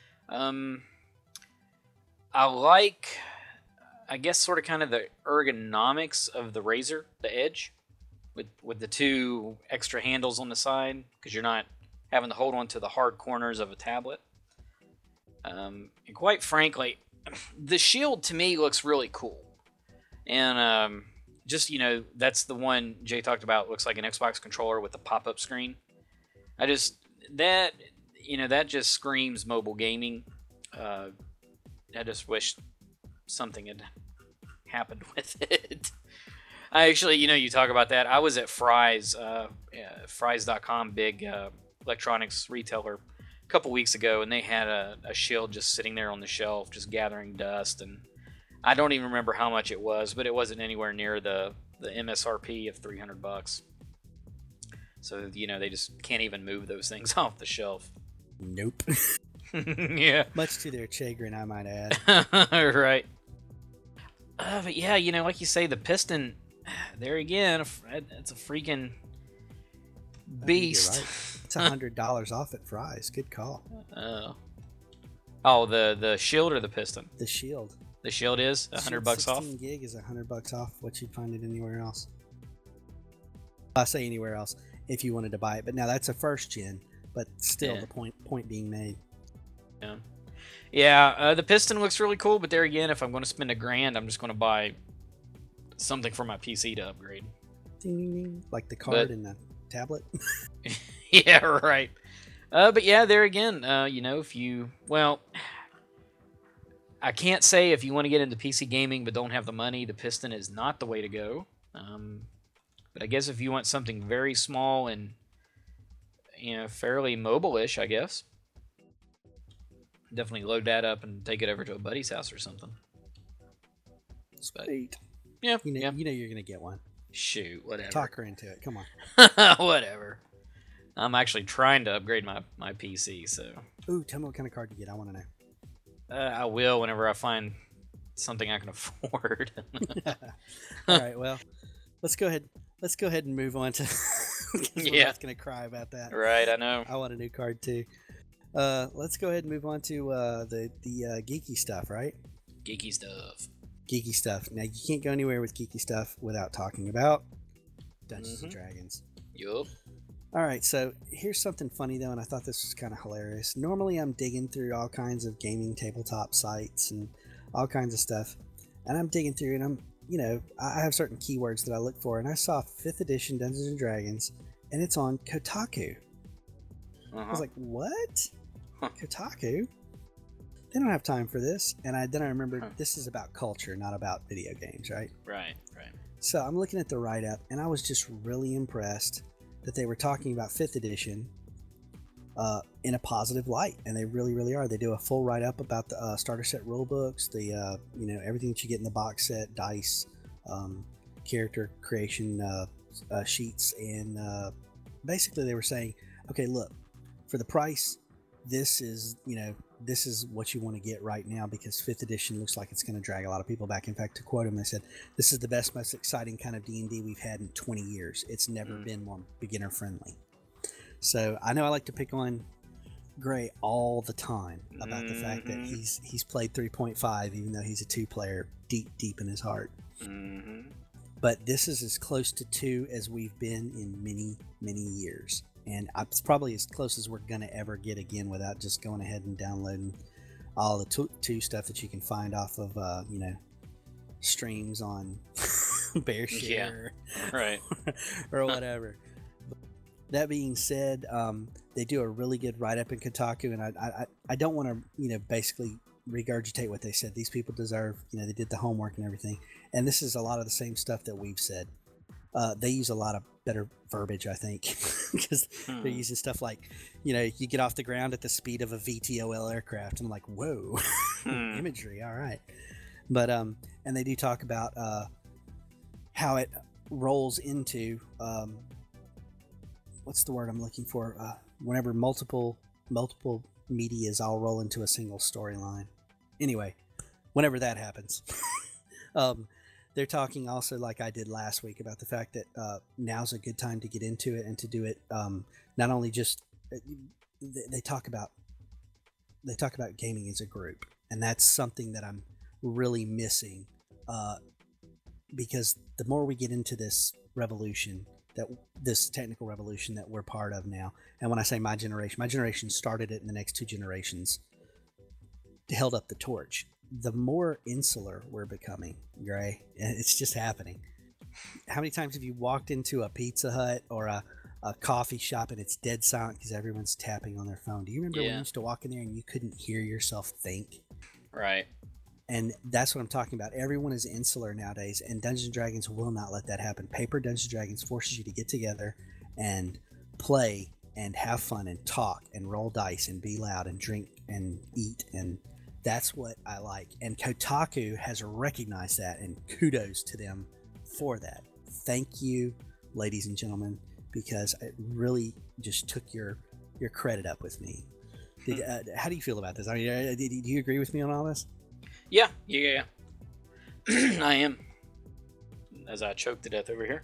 Speaker 2: I like, I guess, sort of kind of the ergonomics of the Razer, the Edge, with the two extra handles on the side, because you're not having to hold on to the hard corners of a tablet. And quite frankly, the Shield to me looks really cool. And just, that's the one Jay talked about. Looks like an Xbox controller with a pop-up screen. That just screams mobile gaming. I just wish something had happened with it. I actually, you talk about that. I was at Fry's, Fry's.com, big electronics retailer, a couple weeks ago, and they had a Shield just sitting there on the shelf, just gathering dust. And I don't even remember how much it was, but it wasn't anywhere near the MSRP of $300. So, they just can't even move those things off the shelf.
Speaker 3: Nope.
Speaker 2: Yeah.
Speaker 3: Much to their chagrin, I might add.
Speaker 2: Right. But yeah, like you say, the Piston, there again, it's a freaking beast.
Speaker 3: Right. It's $100 off at Fry's. Good call.
Speaker 2: Oh, the Shield or the Piston?
Speaker 3: The Shield.
Speaker 2: The Shield is $100 off.
Speaker 3: 16 gig is $100 off. What you'd find it anywhere else. I say anywhere else if you wanted to buy it, but now that's a first gen. But still, the point being made.
Speaker 2: Yeah. The Piston looks really cool, but there again, if I'm going to spend $1,000, I'm just going to buy something for my PC to upgrade.
Speaker 3: Ding, ding, ding. Like the card and the tablet.
Speaker 2: Yeah, right. But yeah, there again, if you, I can't say if you want to get into PC gaming but don't have the money, the Piston is not the way to go. But I guess if you want something very small and, fairly mobile-ish, I guess, definitely load that up and take it over to a buddy's house or something.
Speaker 3: Sweet.
Speaker 2: Yeah.
Speaker 3: You know you're going to get one.
Speaker 2: Shoot, whatever.
Speaker 3: Talk her into it. Come on.
Speaker 2: Whatever. I'm actually trying to upgrade my PC, so.
Speaker 3: Ooh, tell me what kind of card you get. I want to know.
Speaker 2: I will whenever I find something I can afford.
Speaker 3: All right, well, let's go ahead and move on to.
Speaker 2: Yeah,
Speaker 3: I'm going to cry about that.
Speaker 2: Right, I know.
Speaker 3: I want a new card too. Let's go ahead and move on to the geeky stuff, right?
Speaker 2: Geeky stuff.
Speaker 3: Geeky stuff. Now you can't go anywhere with geeky stuff without talking about Dungeons and Dragons.
Speaker 2: Yup.
Speaker 3: All right, so here's something funny though, and I thought this was kind of hilarious. Normally, I'm digging through all kinds of gaming tabletop sites and all kinds of stuff, and I'm digging through, and I have certain keywords that I look for, and I saw 5th edition Dungeons and Dragons, and it's on Kotaku. I was like, what? Kotaku? They don't have time for this. And then I remembered this is about culture, not about video games, right?
Speaker 2: Right.
Speaker 3: So I'm looking at the write-up, and I was just really impressed that they were talking about 5th edition, in a positive light, and they really, really are. They do a full write-up about the starter set rule books, the everything that you get in the box set, dice, character creation sheets, and basically they were saying, okay, look, for the price, this is what you want to get right now, because 5th edition looks like it's going to drag a lot of people back. In fact, to quote him, they said, this is the best, most exciting kind of D&D we've had in 20 years. It's never been more beginner friendly. So I know I like to pick on Gray all the time about the fact that he's played 3.5, even though he's a 2-player deep in his heart. But this is as close to 2 as we've been in many, many years. And it's probably as close as we're going to ever get again without just going ahead and downloading all the 2 stuff that you can find off of, streams on BearShare
Speaker 2: right.
Speaker 3: or whatever. That being said, they do a really good write-up in Kotaku, and I don't want to, basically regurgitate what they said. These people deserve, they did the homework and everything. And this is a lot of the same stuff that we've said. They use a lot of better verbiage, I think, because they're using stuff like, you get off the ground at the speed of a VTOL aircraft. I'm like, whoa, imagery, all right. But, and they do talk about how it rolls into... what's the word I'm looking for? Whenever multiple medias all roll into a single storyline. Anyway, whenever that happens, they're talking also, like I did last week, about the fact that now's a good time to get into it and to do it. Not only just they talk about gaming as a group, and that's something that I'm really missing, because the more we get into this revolution, this technical revolution that we're part of now. And when I say my generation started it, and the next 2 generations held up the torch. The more insular we're becoming, Gray, and it's just happening. How many times have you walked into a Pizza Hut or a coffee shop and it's dead silent because everyone's tapping on their phone? Do you remember when you used to walk in there and you couldn't hear yourself think?
Speaker 2: Right.
Speaker 3: And that's what I'm talking about. Everyone is insular nowadays, and Dungeons & Dragons will not let that happen. Paper Dungeons & Dragons forces you to get together and play and have fun and talk and roll dice and be loud and drink and eat, and that's what I like. And Kotaku has recognized that, and kudos to them for that. Thank you, ladies and gentlemen, because it really just took your credit up with me. How do you feel about this? I mean, do you agree with me on all this?
Speaker 2: Yeah. I am. As I choke to death over here.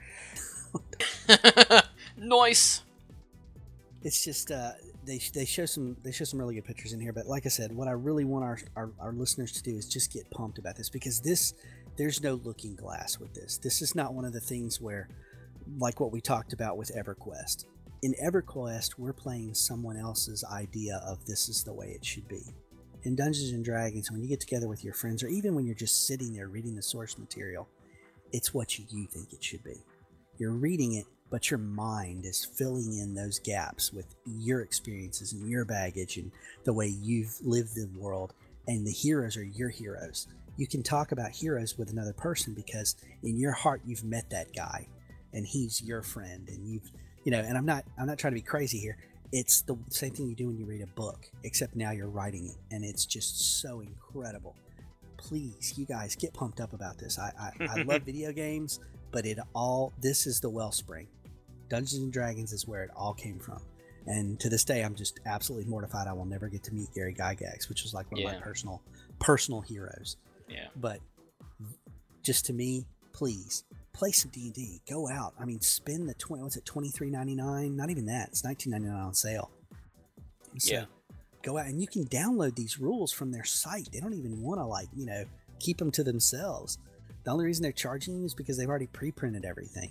Speaker 2: Nice.
Speaker 3: It's just they show some really good pictures in here, but like I said, what I really want our listeners to do is just get pumped about this, because there's no looking glass with this. This is not one of the things where, like what we talked about with EverQuest. In EverQuest, we're playing someone else's idea of this is the way it should be. In Dungeons & Dragons, when you get together with your friends, or even when you're just sitting there reading the source material, it's what you think it should be. You're reading it, but your mind is filling in those gaps with your experiences and your baggage and the way you've lived the world, and the heroes are your heroes. You can talk about heroes with another person because in your heart you've met that guy and he's your friend, and and I'm not trying to be crazy here. It's the same thing you do when you read a book, except now you're writing it, and it's just so incredible. Please, you guys, get pumped up about this. I love video games, but this is the wellspring. Dungeons & Dragons is where it all came from. And to this day, I'm just absolutely mortified I will never get to meet Gary Gygax, which was like one of my personal heroes.
Speaker 2: Yeah.
Speaker 3: But just to me, please, play some D&D. Go out. I mean, spend the $23.99? Not even that. It's $19.99 on sale. So go out, and you can download these rules from their site. They don't even want to keep them to themselves. The only reason they're charging you is because they've already pre-printed everything.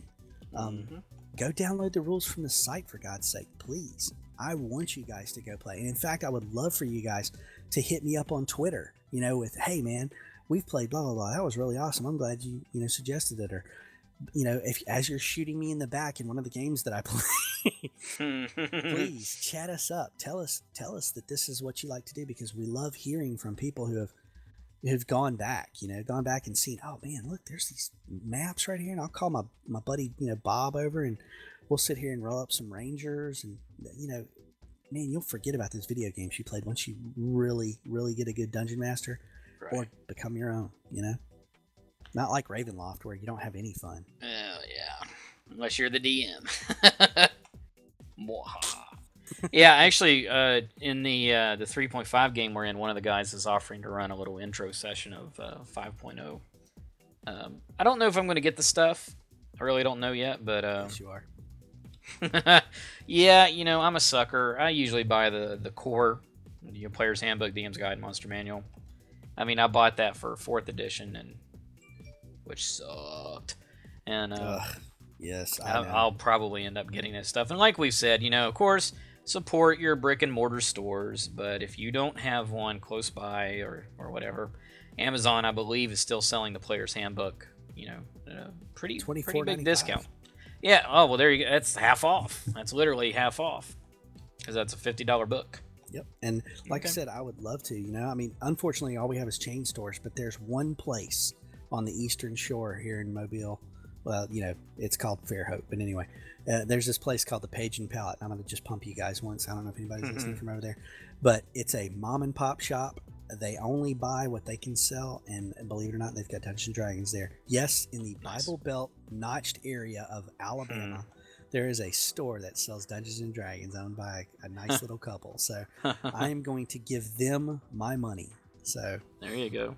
Speaker 3: Go download the rules from the site, for God's sake, please. I want you guys to go play. And in fact, I would love for you guys to hit me up on Twitter, with, hey man, we've played blah, blah, blah. That was really awesome. I'm glad you suggested it. Or, if as you're shooting me in the back in one of the games that I play, please chat us up. Tell us that this is what you like to do, because we love hearing from people who've gone back, gone back and seen, oh man, look, there's these maps right here, and I'll call my buddy, Bob over, and we'll sit here and roll up some Rangers, and man, you'll forget about those video games you played once you really, really get a good dungeon master or become your own, you know? Not like Ravenloft where you don't have any fun.
Speaker 2: Oh, yeah. Unless you're the DM. Yeah, actually, in the 3.5 game we're in, one of the guys is offering to run a little intro session of 5.0. I don't know if I'm going to get the stuff. I really don't know yet, but...
Speaker 3: Yes, you are.
Speaker 2: Yeah, you know, I'm a sucker. I usually buy the core, Player's Handbook, DM's Guide, Monster Manual. I mean, I bought that for 4th edition, which sucked. And
Speaker 3: yes,
Speaker 2: I'll probably end up getting this stuff. And like we've said, you know, of course, support your brick and mortar stores. But if you don't have one close by or whatever, Amazon, I believe, is still selling the Player's Handbook, you know, at a pretty big discount. Yeah, oh, well, there you go. That's half off. That's literally half off. Because that's a $50 book.
Speaker 3: Yep. And like I said, I would love to, you know. I mean, unfortunately, all we have is chain stores, but there's one place on the Eastern Shore here in Mobile. Well, you know, it's called Fairhope. But anyway, there's this place called the Page and Palette. I'm going to just pump you guys once. I don't know if anybody's listening from over there. But it's a mom and pop shop. They only buy what they can sell, and believe it or not, they've got Dungeons and Dragons there. Yes, in the Bible Belt notched area of Alabama, there is a store that sells Dungeons and Dragons owned by a nice little couple. So I am going to give them my money. So
Speaker 2: there you go.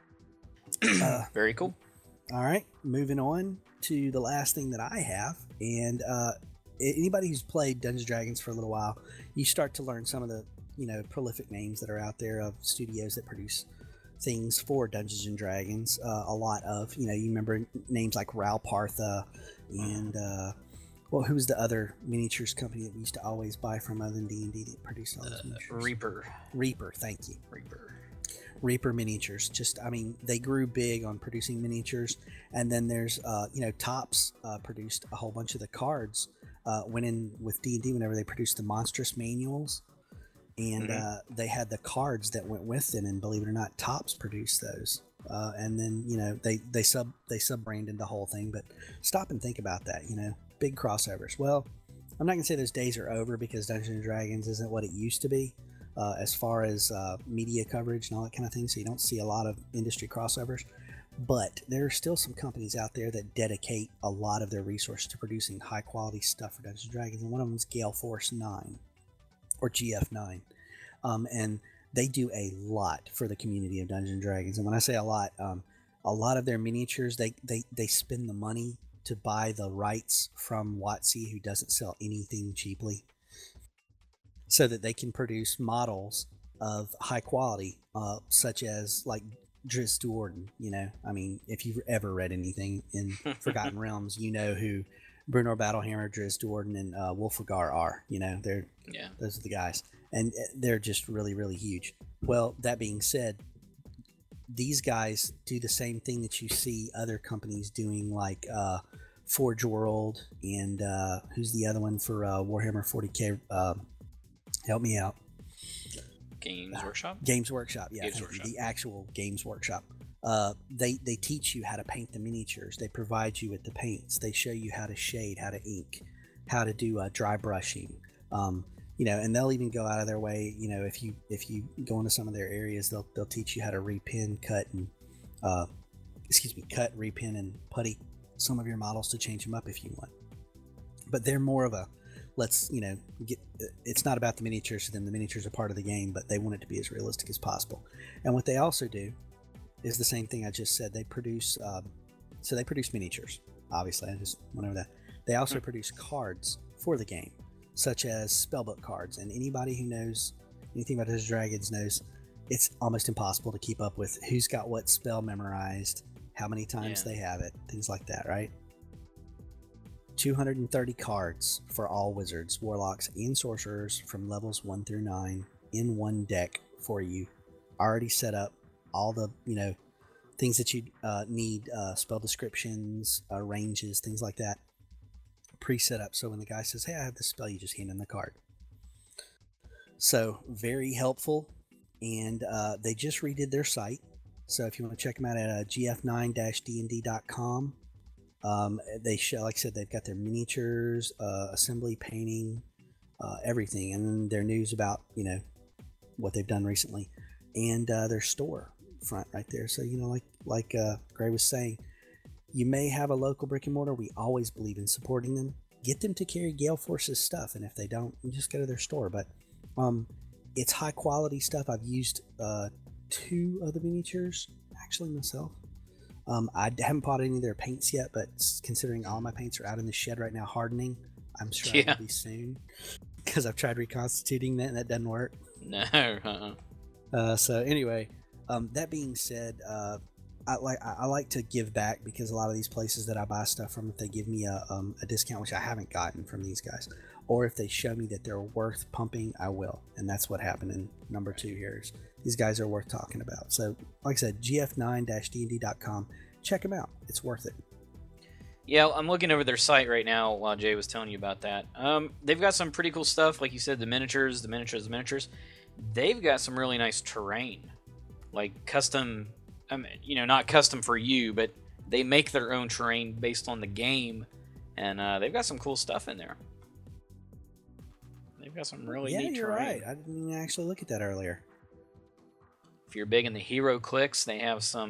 Speaker 2: Very cool.
Speaker 3: All right, moving on to the last thing that I have, and anybody who's played Dungeons and Dragons for a little while, you start to learn some of the prolific names that are out there of studios that produce things for Dungeons and Dragons. A lot of, you remember names like Ral Partha and, who was the other miniatures company that we used to always buy from other than D&D that produced all those miniatures? Reaper, thank you. Reaper Miniatures. They grew big on producing miniatures. And then there's, Topps produced a whole bunch of the cards, went in with D&D whenever they produced the Monstrous manuals. And they had the cards that went with them, and believe it or not, Topps produced those. And then they sub-branded the whole thing. But stop and think about that. Big crossovers. Well, I'm not gonna say those days are over because Dungeons and Dragons isn't what it used to be as far as media coverage and all that kind of thing. So you don't see a lot of industry crossovers. But there are still some companies out there that dedicate a lot of their resources to producing high quality stuff for Dungeons and Dragons, and one of them is Gale Force 9. Or GF9, and they do a lot for the community of Dungeons and Dragons. And when I say a lot of their miniatures, they spend the money to buy the rights from WotC, who doesn't sell anything cheaply, so that they can produce models of high quality, such as like Driz Duorden. If you've ever read anything in Forgotten Realms, you know who Bruenor Battlehammer, Driz Duorden, and Wolfgar are. Those are the guys. And they're just really, really huge. Well, that being said, these guys do the same thing that you see other companies doing, like Forge World and who's the other one for Warhammer 40K? Help me out.
Speaker 2: Games Workshop?
Speaker 3: Games Workshop, yeah.
Speaker 2: Games Workshop.
Speaker 3: The actual Games Workshop. They teach you how to paint the miniatures. They provide you with the paints. They show you how to shade, how to ink, how to do dry brushing. And they'll even go out of their way. If you go into some of their areas, they'll teach you how to repin, cut, repin, and putty some of your models to change them up if you want. But they're more of a it's not about the miniatures to them. The miniatures are part of the game, but they want it to be as realistic as possible. And what they also do is the same thing I just said. They produce they produce miniatures. Obviously, I just went over that. They also produce cards for the game, such as spellbook cards. And anybody who knows anything about Dungeons & Dragons knows it's almost impossible to keep up with who's got what spell memorized, how many times they have it, things like that, right? 230 cards for all wizards, warlocks, and sorcerers from levels 1 through 9 in one deck for you. Already set up. All the things that you need, spell descriptions, ranges, things like that, pre-set up. So when the guy says, hey, I have this spell, you just hand him the card. So very helpful. And they just redid their site. So if you want to check them out at gf9-dnd.com, they show, like I said, they've got their miniatures, assembly, painting, everything, and their news about what they've done recently, and their store front right there. So like Gray was saying, you may have a local brick and mortar. We always believe in supporting them. Get them to carry Gale Force's stuff, and if they don't, you just go to their store. But it's high quality stuff. I've used 2 of the miniatures actually myself. I haven't bought any of their paints yet, but considering all my paints are out in the shed right now hardening, I'm sure I will be soon, because I've tried reconstituting that and that doesn't work.
Speaker 2: No.
Speaker 3: So anyway, that being said, I like to give back, because a lot of these places that I buy stuff from, if they give me a discount, which I haven't gotten from these guys, or if they show me that they're worth pumping, I will. And that's what happened in number 2 here. These guys are worth talking about. So like I said, gf9-dnd.com. Check them out. It's worth it.
Speaker 2: Yeah, I'm looking over their site right now while Jay was telling you about that. They've got some pretty cool stuff. Like you said, the miniatures. They've got some really nice terrain. Like custom, not custom for you, but they make their own terrain based on the game. And they've got some cool stuff in there. They've got some really neat terrain. Yeah, you're right.
Speaker 3: I didn't even actually look at that earlier.
Speaker 2: If you're big in the hero clicks, they have some,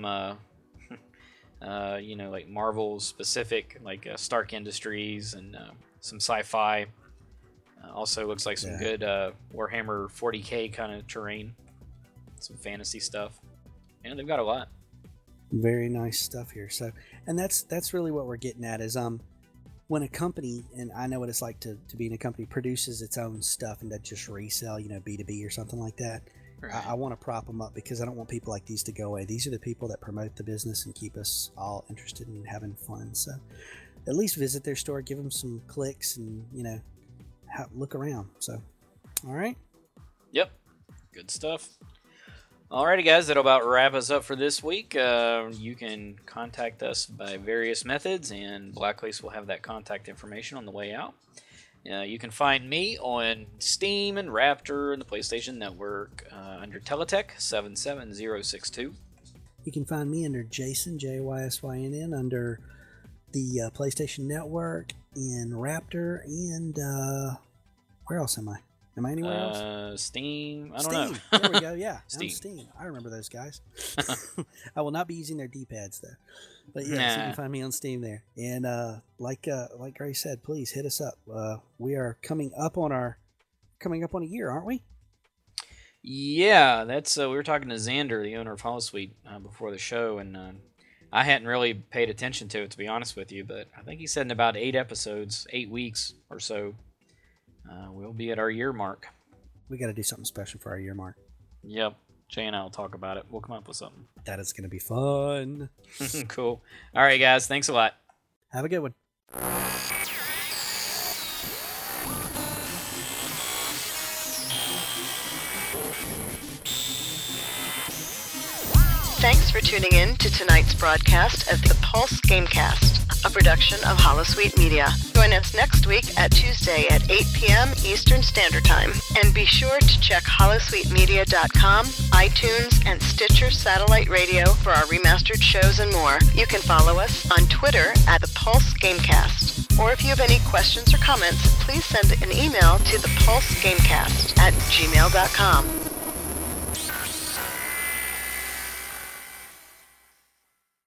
Speaker 2: like Marvel specific, like Stark Industries and some sci-fi. Also looks like some good Warhammer 40K kind of terrain. Some fantasy stuff. Yeah, they've got a lot.
Speaker 3: Very nice stuff here. So, and that's really what we're getting at is when a company, and I know what it's like to be in a company, produces its own stuff and that just resell, B2B or something like that. Right. I want to prop them up, because I don't want people like these to go away. These are the people that promote the business and keep us all interested in having fun. So at least visit their store, give them some clicks, and look around. So, all right.
Speaker 2: Yep. Good stuff. Alrighty, guys, that'll about wrap us up for this week. You can contact us by various methods, and Blacklace will have that contact information on the way out. You can find me on Steam and Raptor and the PlayStation Network under Teletech 77062.
Speaker 3: You can find me under Jason, Jaysyn, under the PlayStation Network, in Raptor, and where else am I? Am I anywhere else?
Speaker 2: Steam. I don't
Speaker 3: know. There we go. Yeah,
Speaker 2: Steam.
Speaker 3: Steam. I remember those guys. I will not be using their D-pads though. But yeah, so you can find me on Steam there. And like Gray said, please hit us up. We are coming up on a year, aren't we?
Speaker 2: Yeah, that's. We were talking to Xander, the owner of Holosuite, before the show, and I hadn't really paid attention to it, to be honest with you. But I think he said in about 8 episodes, 8 weeks or so, we'll be at our year mark.
Speaker 3: We got to do something special for our year mark.
Speaker 2: Yep. Jay and I will talk about it. We'll come up with something.
Speaker 3: That is going to be fun.
Speaker 2: Cool. All right, guys. Thanks a lot.
Speaker 3: Have a good one.
Speaker 1: Thanks for tuning in to tonight's broadcast of the Pulse Gamecast, a production of Holosuite Media. Join us next week at Tuesday at 8 p.m. Eastern Standard Time. And be sure to check holosuitemedia.com, iTunes, and Stitcher Satellite Radio for our remastered shows and more. You can follow us on Twitter at the Pulse Gamecast. Or if you have any questions or comments, please send an email to thepulsegamecast@gmail.com.